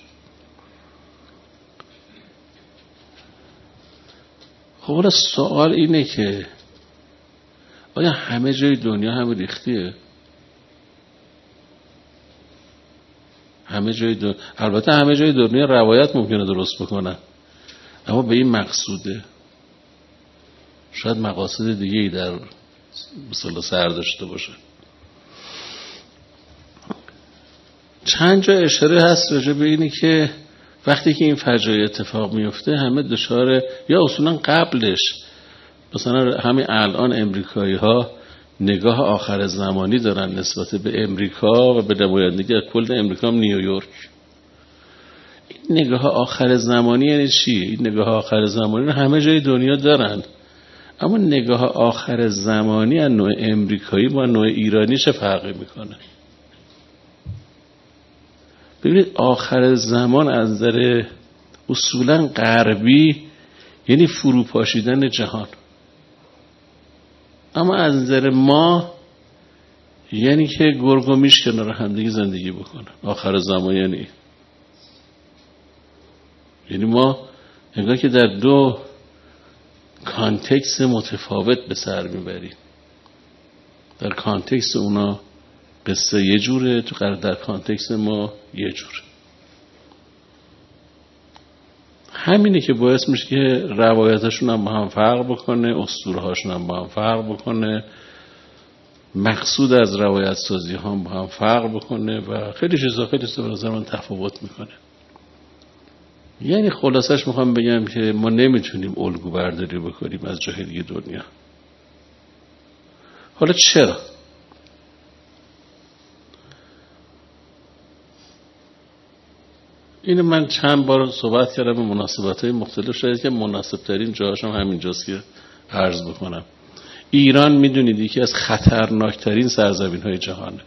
خب حالا سوال اینه که آیا همه جای دنیا هم ریختیه؟ همه جای دنیا، البته همه جای دنیا روایت ممکنه درست بکنن اما به این مقصوده. شاید مقاصد دیگه ای در مثلا سر داشته باشه. چند جا اشاره هست راجع به اینی که وقتی که این فجایع اتفاق میفته همه دچار، یا اصولا قبلش مثلا همین الان امریکایی ها نگاه آخر زمانی دارن نسبت به امریکا و به نمایندگی از کل امریکا هم نیویورک. این نگاه آخر زمانی یعنی چی؟ این نگاه آخر زمانی رو همه جای دنیا دارن، اما نگاه آخر زمانی از نوع امریکایی با نوع ایرانی چه فرقی میکنه؟ ببینید آخر زمان از نظر اصولا غربی یعنی فروپاشیدن جهان، اما از نظر ما یعنی که گرگ و میش کنار همدیگه زندگی بکنن. آخر زمان یعنی یعنی ما انگار که در دو کانتکست متفاوت به سر میبریم. در کانتکست اونا قصه یه جوره، تو در کانتکست ما یه جوره. همینه که باعث میشه که روایتشون هم با هم فرق بکنه، اسطوره هاشون هم با هم فرق بکنه، مقصود از روایت سازی هم با هم فرق بکنه و خیلی چیزا خیلی چیزا به نظر من تفاوت میکنه. یعنی خلاصش میخوام بگم که ما نمیتونیم الگو برداری بکنیم از جاهای دنیا. حالا چرا؟ اینو من چند بار صحبت کردم به مناسبت‌های مختلف، شاید که مناسب ترین جاهاش هم همینجاست که عرض بکنم. ایران میدونید یکی از خطرناکترین سرزمین‌های جهانه،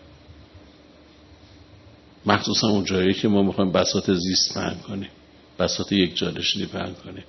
مخصوصا اون جایی که ما میخوایم بساط زیست پهن کنیم، بساط یک جانشینی پهن کنیم.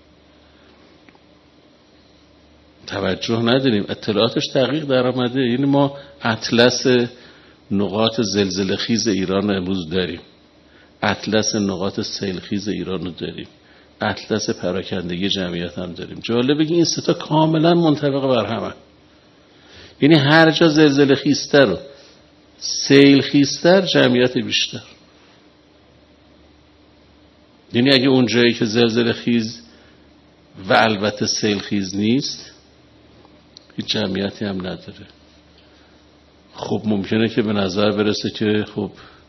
توجه نداریم، اطلاعاتش دقیق در آمده. یعنی ما اطلس نقاط زلزله خیز ایران رو امروز داریم، اطلس نقاط سیل خیز ایران رو داریم، اطلس پراکندگی جمعیت هم داریم. جالبه که این سه تا کاملا منطبق بر هم. یعنی هر جا زلزله خیزتر و سیل خیزتر جمعیت بیشتر. یعنی اگه اون جایی که زلزله خیز و البته سیل خیز نیست هیچ جمعیتی هم نداره. خب ممکنه که به نظر برسه که خب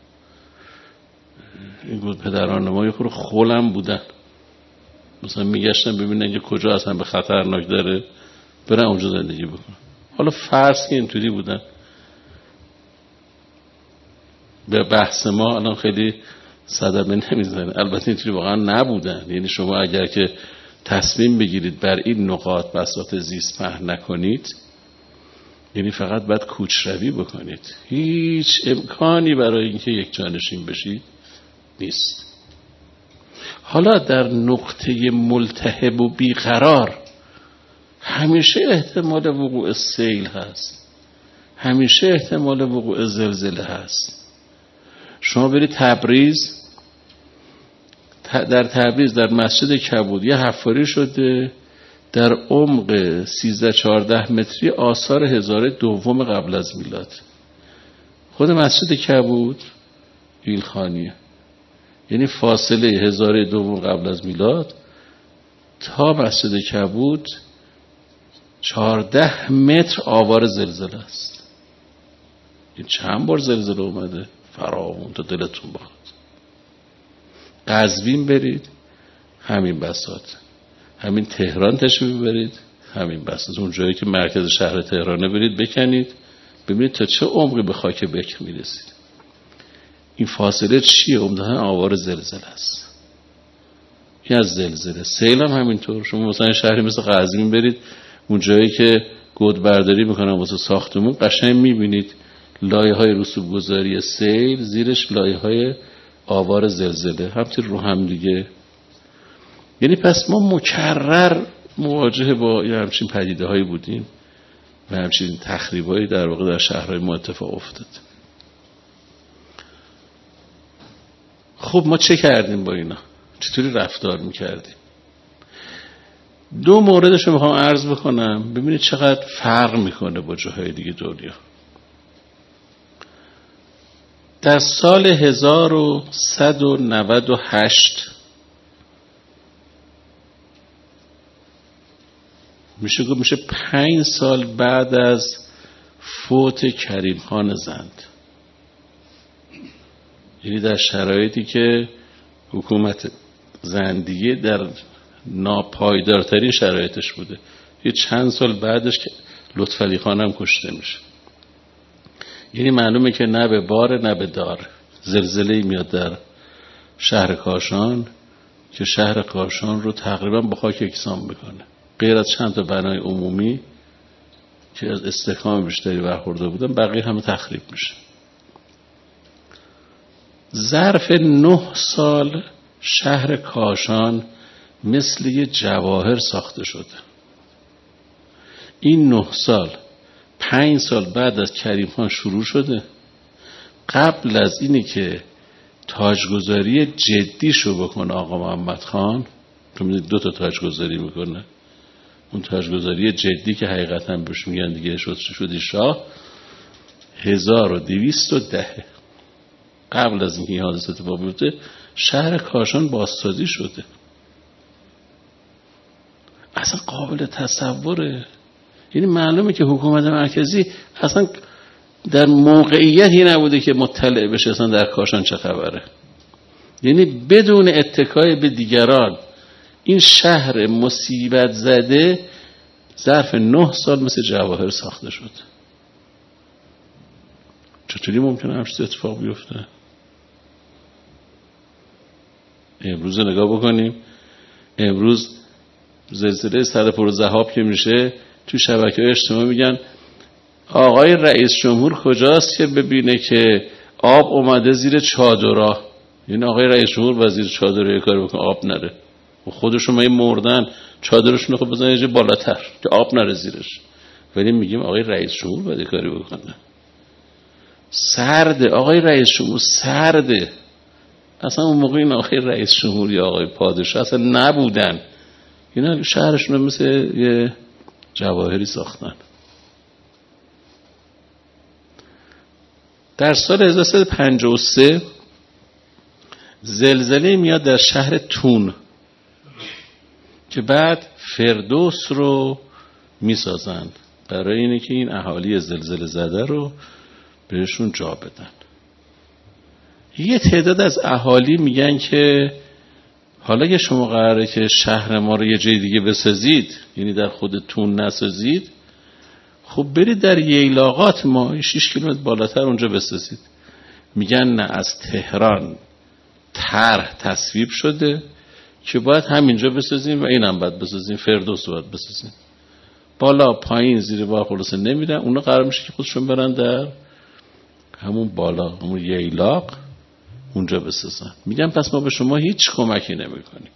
این بود پدران ما یه خورده خولم بودن، مثلا میگشتن ببینن که کجا اصلا به خطرناک داره برن اونجا زندگی بکنن. حالا فرض که اینطوری بودن، به بحث ما الان خیلی صدمه نمیزنه. البته اینطوری واقعا نبودن. یعنی شما اگر که تصمیم بگیرید بر این نقاط بساط زیست پهن نکنید یعنی فقط باید کوچروی بکنید، هیچ امکانی برای اینکه یک جانشین بشید نیست. حالا در نقطه ملتهب و بیقرار همیشه احتمال وقوع سیل هست، همیشه احتمال وقوع زلزله هست. شما برید تبریز، در تبریز در مسجد کبود یه حفاری شده در عمق سیزده چهارده متری آثار هزاره دوم قبل از میلاد. خود مسجد کبود ایلخانیه، یعنی فاصله هزاره دوم قبل از میلاد تا مسجد کبود چهارده متر آوار زلزله است. این چند بار زلزله اومده فراوون تا دلتون بخواد. قزوین برید همین بساط، همین تهران تشریف برید همین بساط، اون جایی که مرکز شهر تهرانه برید بکنید ببینید تا چه عمقی به خاک بکر میرسید. این فاصله چیه؟ عمدتاً آوار زلزله است. این از زلزله. سیل هم همینطور. شما مثلا شهری مثل قزوین برید، اون جایی که گود برداری میکنن واسه ساختمون قشنگ میبینید لایه های رسوب گذاری سیل، زیرش لایه های آوار زلزله، همچنین رو هم دیگه. یعنی پس ما مکرر مواجه با یه همچین پدیده هایی بودیم و همچین تخریب هایی در واقع در شهرهای ما اتفاق افتاد. خب ما چه کردیم با اینا؟ چطوری رفتار میکردیم؟ دو موردش رو میخوام عرض بکنم ببینید چقدر فرق میکنه با جاهای دیگه دنیا. در سال هزار و صد و نود و هشت میشه گفت میشه پنج سال بعد از فوت کریم خان زند، یعنی در شرایطی که حکومت زندیه در ناپایدارترین شرایطش بوده، یه چند سال بعدش که لطفعلی خان هم کشته میشه. یعنی معلومه که نه به بار نه به دار زلزله‌ای میاد در شهر کاشان که شهر کاشان رو تقریبا با خاک یکسان بکنه، غیر از چند تا بنای عمومی که از استحکام بیشتری برخورده بودن بقیه همه تخریب میشه. ظرف نه سال شهر کاشان مثل یه جواهر ساخته شده. این نه سال پنج سال بعد از کریم خان شروع شده، قبل از اینی که تاجگذاری جدی شو بکنه آقا محمد خان، تو میدید دو تا تاجگذاری میکنه، اون تاجگذاری جدی که حقیقتا بهش میگن دیگه شد شدی شاه، هزار و دویست و ده قبل از اینکه این حادثه اتفاق بیفته شهر کاشان بازسازی شده. اصلا قابل تصوره. یعنی معلومه که حکومت مرکزی اصلا در موقعیتی نبوده که مطلع بشه اصلا در کاشان چه خبره. یعنی بدون اتکای به دیگران این شهر مصیبت زده ظرف نه سال مثل جواهر ساخته شد. چطوری ممکنه همچین اتفاق بیفته؟ امروز نگاه بکنیم، امروز زلزله صد ذهاب که میشه تو شبکه‌های اجتماعی میگن آقای رئیس جمهور کجاست که ببینه که آب اومده زیر چادرها. یعنی آقای رئیس جمهور وزیر چادر یه کار بکنه آب نره، و خودشون مگه مردن چادرشون رو خب بزنن یه جای بالاتر که آب نره زیرش، ولی میگیم آقای رئیس جمهور باید یه کاری بکنه. سرده آقای رئیس جمهور، سرده. اصلا اون موقع این آقای رئیس جمهور یا آقای پادشاه اصلا نبودن، اینا شهرشون رو مثل یه جواهری ساختن. در سال هزار و سیصد و پنجاه و سه زلزله میاد در شهر تون که بعد فردوس رو میسازند برای اینه که این اهالی زلزله زده رو بهشون جا بدن. یه تعداد از اهالی میگن که حالا که شما قراره که شهر ما رو یه جای دیگه بسازید، یعنی در خود تون نسازید، خب برید در ییلاقات ما شش کیلومتر بالاتر اونجا بسازید. میگن نه، از تهران طرح تصویب شده که باید همینجا بسازیم و اینم باید بسازیم، فردوس باید بسازیم. بالا پایین زیر بار خلاصه نمیرن، اونا قرار میشه که خودشون برن در همون بالا، همون ییلاق اونجا بسازن. میگم پس ما به شما هیچ کمکی نمیکنیم.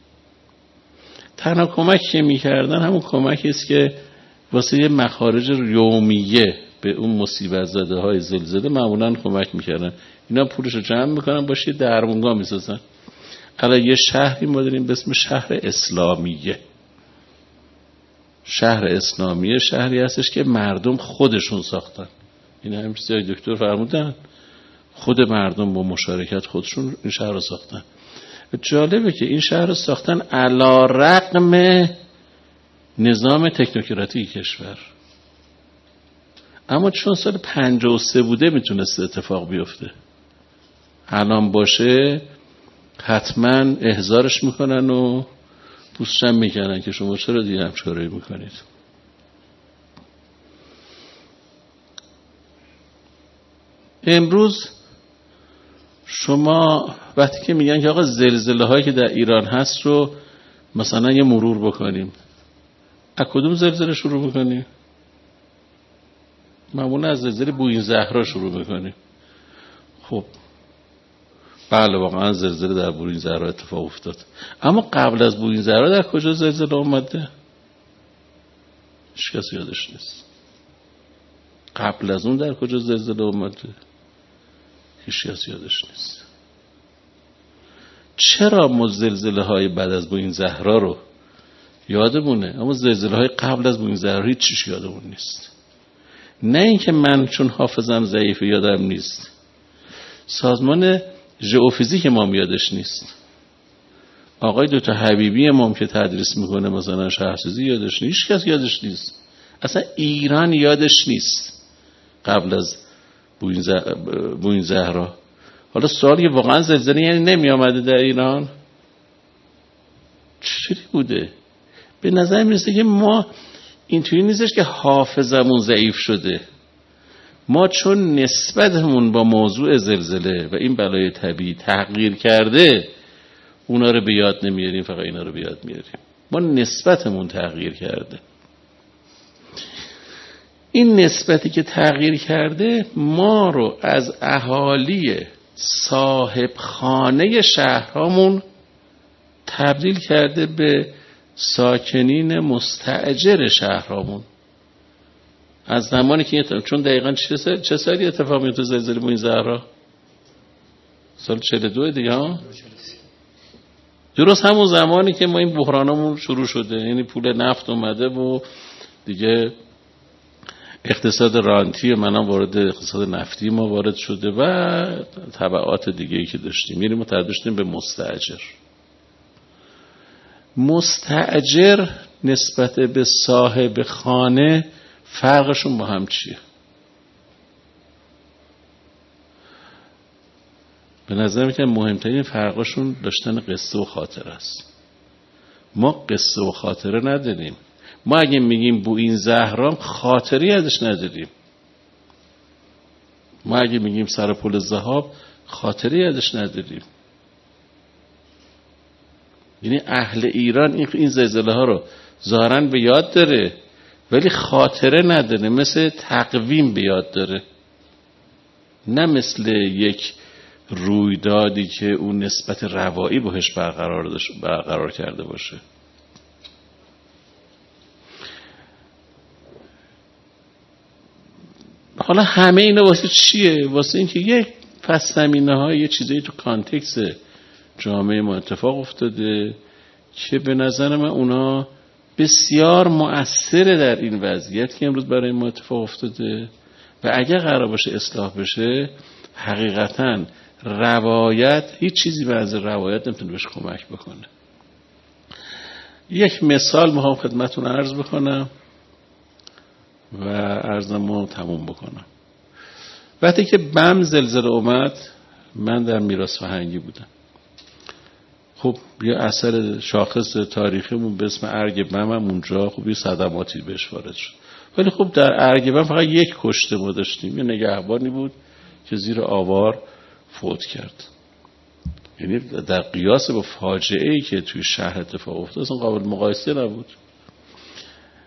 تنها کمکی که میکردن همون کمکی است که واسه یه مخارج یومیه به اون مصیبت زده های زلزله معمولا کمک میکردن. اینا پولش رو جمع میکنن باشه درمونگاه میسازن. الان یه شهری ما داریم به اسم شهر اسلامیه. شهر اسلامیه شهری هستش که مردم خودشون ساختن. این همین چیزی دکتر فرمودن، خود مردم با مشارکت خودشون این شهر رو ساختن. جالبه که این شهر رو ساختن علی رغم نظام تکنوکراتی کشور، اما چون سال پنجاه و سه بوده میتونست اتفاق بیفته. الان باشه حتما احضارش میکنن و پوستشم میکنن که شما چرا دیگه هم چاره میکنید. امروز شما وقتی که میگن که آقا زلزله هایی که در ایران هست رو مثلا یه مرور بکنیم، از کدوم زلزله شروع بکنیم؟ معمولا از زلزله بوئین زهرا شروع بکنیم. خب بله واقعا زلزله در بوئین زهرا اتفاق افتاد، اما قبل از بوئین زهرا در کجا زلزله اومده؟ هیچ کسی یادش نیست. قبل از اون در کجا زلزله اومده؟ هیچ کسی یادش نیست. چرا ما زلزله های بعد از بوئین زهرا رو یادمونه، اما زلزله های قبل از بوئین زهرا هیچ چیز یادمون نیست؟ نه اینکه من چون حافظم ضعیف یادم نیست، سازمان ژئوفیزیک ما یادش نیست، آقای دکتر حبیبی امام که تدریس میکنه مثلا شهرسازی یادش نیست، هیچ کس یادش نیست. اصلا ایران یادش نیست قبل از بوئین زهرا. حالا سوال که واقعا زلزله یعنی نمی آمده در ایران؟ چطوری بوده؟ به نظر میرسه که ما اینطوری نیستش که حافظمون ضعیف شده، ما چون نسبتمون با موضوع زلزله و این بلای طبیعی تغییر کرده اونا رو به یاد نمیاریم، فقط اینا رو به یاد میاریم. ما نسبتمون تغییر کرده. این نسبتی که تغییر کرده ما رو از اهالی صاحب خانه شهرهامون تبدیل کرده به ساکنین مستأجر شهرهامون. از زمانی که چون دقیقاً چه سالی اتفاق میفته زلزله بوئین زهرا؟ سال چهل و دو دیگه ها؟ درست همون زمانی که ما این بحرانمون شروع شده، یعنی پول نفت اومده و دیگه اقتصاد رانتی منم وارد اقتصاد نفتی ما وارد شده و تبعات دیگه‌ای که داشتیم، یعنی ما تبدیل شدیم به مستأجر. مستأجر نسبت به صاحب خانه فرقشون با هم چیه؟ به نظر میاد مهمترین فرقشون داشتن قصه و خاطره است. ما قصه و خاطره نداریم. ما اگه میگیم بوئین زهرا خاطری ازش نداریم. ما اگه میگیم سر پل ذهاب خاطری ازش نداریم. یعنی اهل ایران این زلزله ها رو ظاهراً به یاد داره ولی خاطره نداره، مثل تقویم به یاد داره، نه مثل یک رویدادی که اون نسبت روایی بهش برقرار, برقرار کرده باشه. حالا همه اینا واسه چیه؟ واسه اینکه یک پس زمینه های یه چیزایی تو کانتکست جامعه ما اتفاق افتاده که به نظر من اونا بسیار مؤثره در این وضعیت که امروز برای ما اتفاق افتاده و اگر قرار باشه اصلاح بشه حقیقتاً روایت هیچ چیزی به از روایت نمیتونه بهش کمک بکنه. یک مثال میخوام خدمتتون عرض بکنم و عرضمو تموم بکنم. وقتی که بم زلزله اومد من در میراث فرهنگی بودم. خب یه اثر شاخص تاریخیمون به اسم ارگ بم هم اونجا خب یه صدماتی بهش وارد شد، ولی خب در ارگ بم فقط یک کشته ما داشتیم، یه نگهبانی بود که زیر آوار فوت کرد. یعنی در قیاس با فاجعه‌ای که توی شهر اتفاق افتاد اصلا قابل مقایسه نبود.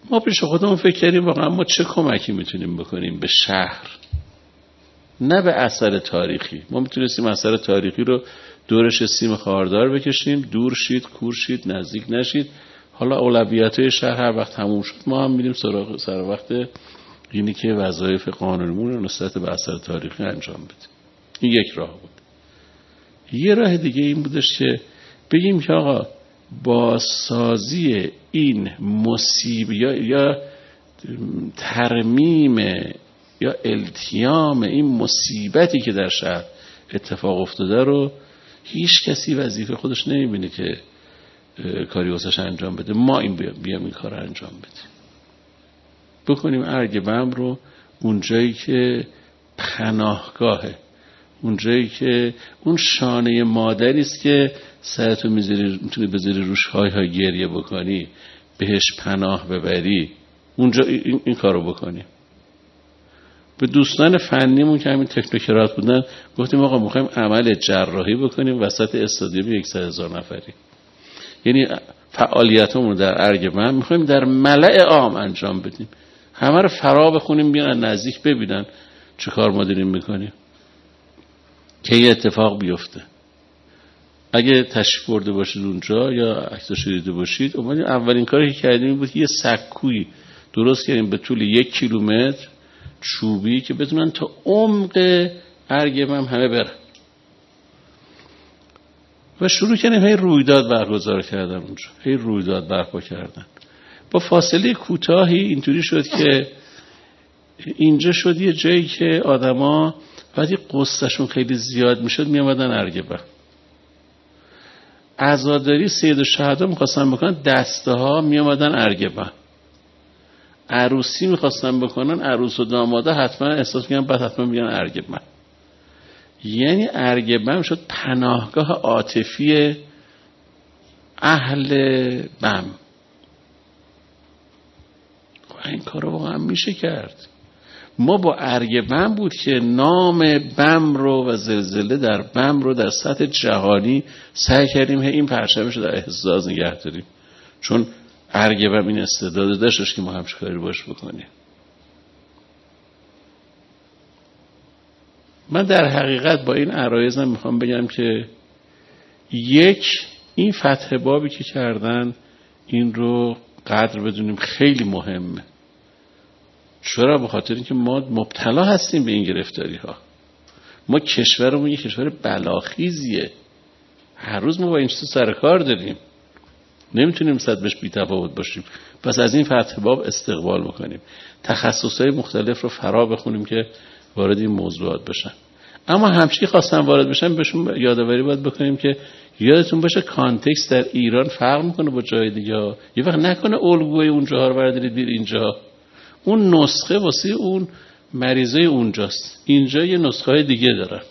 ما پیش خودمون فکر کردیم واقعا ما چه کمکی میتونیم بکنیم به شهر، نه به اثر تاریخی. ما میتونستیم اثر تاریخی رو دورش سیم خاردار بکشیم، دور شید، کور شید، نزدیک نشید. حالا اولویت‌های شهر هر وقت تموم شد ما هم میریم سراغ سر وقت اینی که وظایف قانونیمون رو نسبت به اثر تاریخی انجام بدیم. این یک راه بود. یه راه دیگه این بودش که بگیم که آقا با سازی این مصیبت یا, یا ترمیم یا التیام این مصیبتی که در شهر اتفاق افتاده رو هیچ کسی وظیفه خودش نمیبینه که کاری واسش انجام بده، ما این بیام این کار انجام بدیم، بکنیم ارگ بم رو اونجایی که پناهگاهه، اونجایی که اون شانه مادری است که سرتو میذاری میتونی بذاری روش های های گریه بکنی، بهش پناه ببری، اونجا این, این کارو بکنیم. به دوستان فنیمون که همین تکنوکرات بودن گفتیم آقا میخوایم عمل جراحی بکنیم وسط استادیوم یکصد هزار نفری، یعنی فعالیتمون در ارگ بم میخوایم در ملأ عام انجام بدیم، همه رو فرا بخونیم بیان نزدیک ببینن چه کار ما داریم میکنیم که یه اتفاق بیفته. اگه تشریف برده باشید اونجا یا عکساشو دیده باشید، اومدیم اولین کاری که کردیم بود یه سکویی درست کردیم به طول یک کیلومتر چوبی که بتونن تا عمق ارگ بم همه برن و شروع کردیم هی رویداد برگزار کردن اونجا، هی رویداد برپا کردن. با فاصله کوتاهی اینطوری شد که اینجا شد یه جایی که آدما وقتی قصهشون خیلی زیاد میشد میامدن ارگ بم. عزاداری سید الشهدا میخواستن بکنن، دسته ها میامدن ارگ بم. عروسی میخواستن بکنن، عروس و داماده حتما احساس میکنن بعد حتما میگن ارگ بم. یعنی ارگ بم شد پناهگاه عاطفی اهل بم. این کار واقعا میشه کرد. ما با ارگ بم بود که نام بم رو و زلزله در بم رو در سطح جهانی سعی کردیم این پرچمش رو در اهتزاز نگه داریم، چون ارگ بم این استعداد داشتش که ما همچه کاری باش بکنیم. من در حقیقت با این عرایزم میخوام بگم که یک، این فتح بابی که کردن این رو قدر بدونیم، خیلی مهمه. چرا؟ به خاطر اینکه ما مبتلا هستیم به این گرفتاری ها. ما کشورمون یه کشور بلاخیزیه، هر روز ما با این چیزا سر کار داریم، نمیتونیم صد بهش بی تفاوت باشیم. پس از این فتح باب استقبال بکنیم، تخصصهای مختلف رو فرا بخونیم که وارد این موضوعات بشن. اما همچی خواستن وارد بشن بهشون یادآوری باید بکنیم که یادتون باشه کانتکست در ایران فرق میکنه با جای دیگه. یه وقت نکنه الگوی اونجاها رو بردارید بیر اینجا، اون نسخه واسه اون مریضای اونجاست، اینجا یه نسخه های دیگه دارن.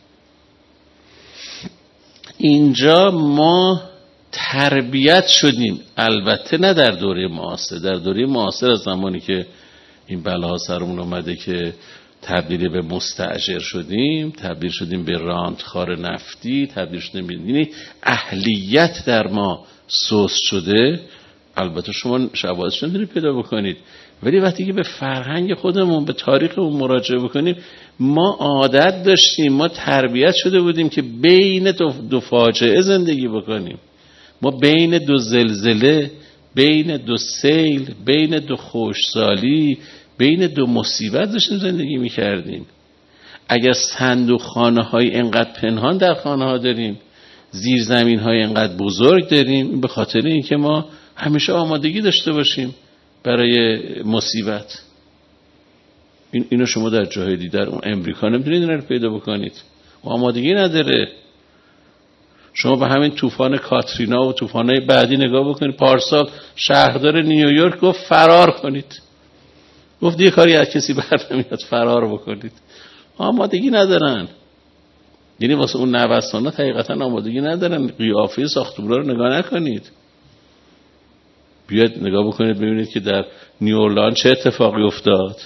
اینجا ما تربیت شدیم، البته نه در دوره معاصر. در دوره معاصر از زمانی که این بلاها سرمون اومده که تبدیل به مستاجر شدیم، تبدیل شدیم به راندخار نفتی، تبدیل شدیم به یعنی اهلیت در ما سوس شده. البته شما شواهدش نمیتونید پیدا بکنید، ولی وقتی که به فرهنگ خودمون، به تاریخمون مراجعه بکنیم، ما عادت داشتیم، ما تربیت شده بودیم که بین دو فاجعه زندگی بکنیم. ما بین دو زلزله، بین دو سیل، بین دو خشکسالی، بین دو مصیبت داشتیم زندگی میکردیم. اگر صندوق خانه های اینقدر پنهان در خانه ها داریم، زیرزمین های اینقدر بزرگ داریم، به خاطر اینکه ما همیشه آمادگی داشته باشیم برای مصیبت. این اینو شما در جاهای دیگه در اون امریکا نمیتونید این رو پیدا بکنید، آمادگی نداره. شما به همین طوفان کاترینا و طوفان‌های بعدی نگاه بکنید. پارسال شهردار نیویورک گفت فرار کنید، گفت یه کاری از کسی بر نمیاد، فرار بکنید. آمادگی ندارن. یعنی واسه اون نوسانات حقیقتا آمادگی ندارن. قیافه ساختمونا رو نگاه نکنید، بیاید نگاه بکنید ببینید که در نیورلند چه اتفاقی افتاد.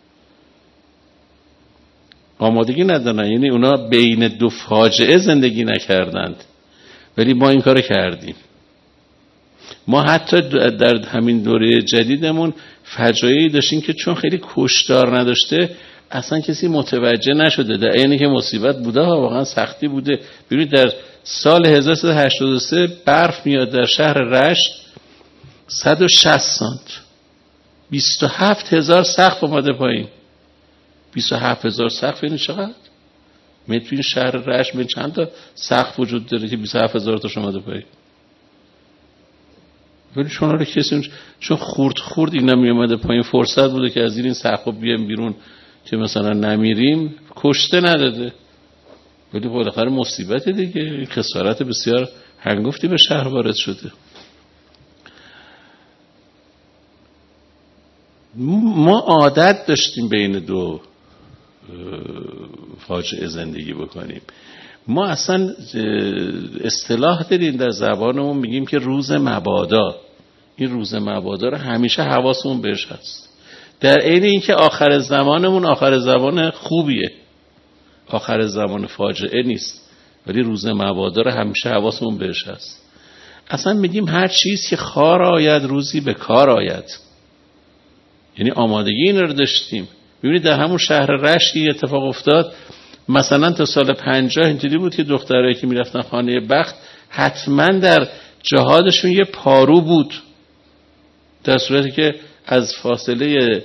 آمادگی ندارن، یعنی اونا بین دو فاجعه زندگی نکردند، ولی ما این کارو کردیم. ما حتی در همین دوره جدیدمون فجایعی داشتیم که چون خیلی کشدار نداشته اصلا کسی متوجه نشده، در اینی که مصیبت بوده ها، واقعا سختی بوده. ببینید در سال هزار و سیصد و هشتاد و سه برف میاد در شهر رشت صد و شصت سانت، بیست و هفت هزار سقف اومده پایین. بیست و هفت هزار سقف یعنی چقدر؟ می توی شهر رشت می چند تا سقف وجود داره که بیست و هفت هزار تاش اومده پایین؟ ولی شما رو کسی چون خورد خورد اینا می اومده پایین فرصت بوده که از این سقف بیام بیرون که مثلا نمیریم، کشته نداده. ولی بالاخره مصیبت دیگه، خسارت بسیار هنگفتی به شهر وارد شده. ما عادت داشتیم بین دو فاجعه زندگی بکنیم. ما اصلا اصطلاح داریم در زبانمون میگیم که روز مبادا. این روز مبادا رو همیشه حواسمون بهش هست، در عین اینکه آخر زمانمون آخر زمان خوبیه، آخر زمان فاجعه نیست، ولی روز مبادا رو همیشه حواسمون بهش هست. اصلا میگیم هر چیز که خار آید روزی به کار آید، یعنی آمادگی این رو داشتیم. ببینید در همون شهر رشتی اتفاق افتاد، مثلا تا سال پنجاه اینطوری بود که دخترایی که میرفتن خانه بخت حتما در جهادشون یه پارو بود، در صورتی که از فاصله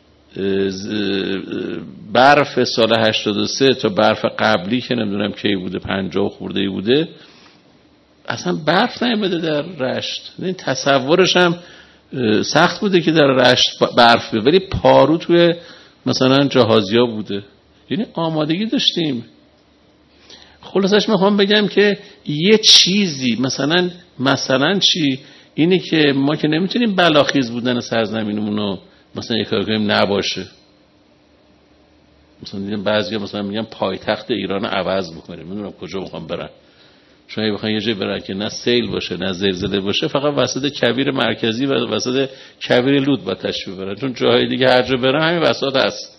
برف سال هشتاد و سه تا برف قبلی که نمیدونم کی بوده، پنجاه خورده‌ای بوده، اصلا برف نیامده در رشت. این تصورش هم سخت بوده که در رشت برف بیاد، ولی پارو توی مثلا جهازیا بوده. یعنی آمادگی داشتیم. خلاصش میخوام بگم که یه چیزی مثلا مثلا چی اینی که ما که نمیتونیم بلاخیز بودن سرزمینمون رو مثلا یک کار کنیم نباشه. مثلا دیدم بعضیا مثلا میگن پایتخت ایران رو عوض بکنیم، نمیدونم کجا میخوام برن. شما بخوان یه جای برن که نه سیل باشه نه زلزله باشه، فقط وسط کویر مرکزی و وسط کویر لود با تشریف برن، چون جاهای دیگه هر جا برن همین وسط هست.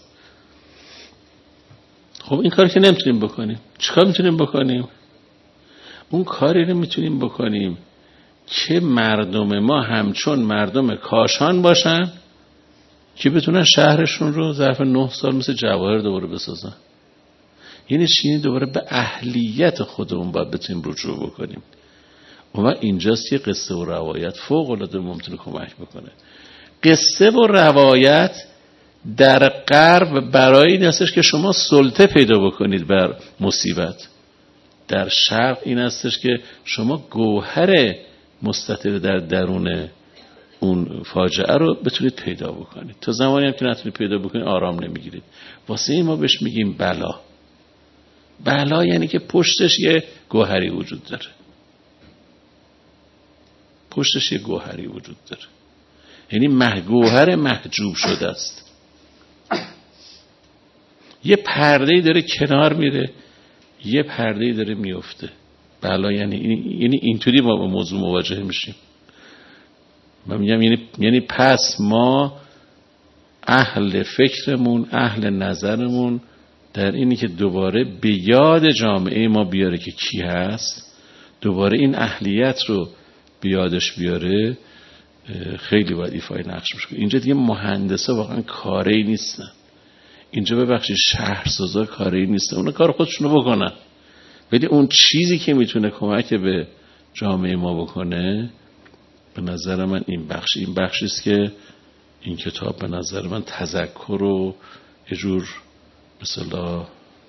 خب این کار که نمیتونیم بکنیم. چیکار میتونیم بکنیم؟ اون کاری رو میتونیم بکنیم که مردم ما همچون مردم کاشان باشن که بتونن شهرشون رو ظرف نه سال مثل جواهر دوباره بسازن. یعنی چی؟ دوباره به اهلیت خودمون باید بتونیم رجوع بکنیم. و اینجاست که قصه و روایت فوق العاده ممکنه کمک بکنه. قصه و روایت در غرب برای این هستش که شما سلطه پیدا بکنید بر مصیبت. در شرق این هستش که شما گوهر مستتر در درون اون فاجعه رو بتونید پیدا بکنید. تا زمانی هم که نتونید پیدا بکنید آرام نمیگیرید. واسه این ما بهش میگیم بلا. بلا یعنی که پشتش یه گوهری وجود داره. پشتش یه گوهری وجود داره. یعنی محگوهر محجوب شده است. یه پرده‌ای داره کنار میره، یه پرده‌ای داره میفته. بلا یعنی یعنی اینطوری ما با موضوع مواجه میشیم. من میگم یعنی یعنی پس ما اهل فکرمون، اهل نظرمون در اینی که دوباره به یاد جامعه ما بیاره که کی هست، دوباره این اهلیت رو به یادش بیاره، خیلی باید ایفای نقش بشه. اینجا دیگه مهندسا واقعا کاری نیستن. اینجا ببخشید شهرسازا کاری نیستن. اونا کار خودشونو بکنن. ولی اون چیزی که میتونه کمک به جامعه ما بکنه، به نظر من این بخش این بخشی است که این کتاب به نظر من تذکر و یه جور مثلا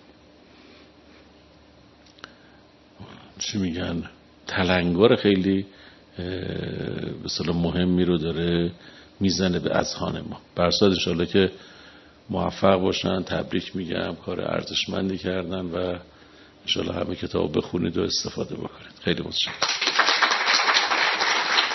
چی میگن تلنگر خیلی مثلا مهمی رو داره میزنه به اذهان ما. برصد انشالله که موفق باشن، تبریک میگم، کار ارزشمندی کردن و انشالله همه کتاب بخونید و استفاده بکنید. خیلی متشکرم.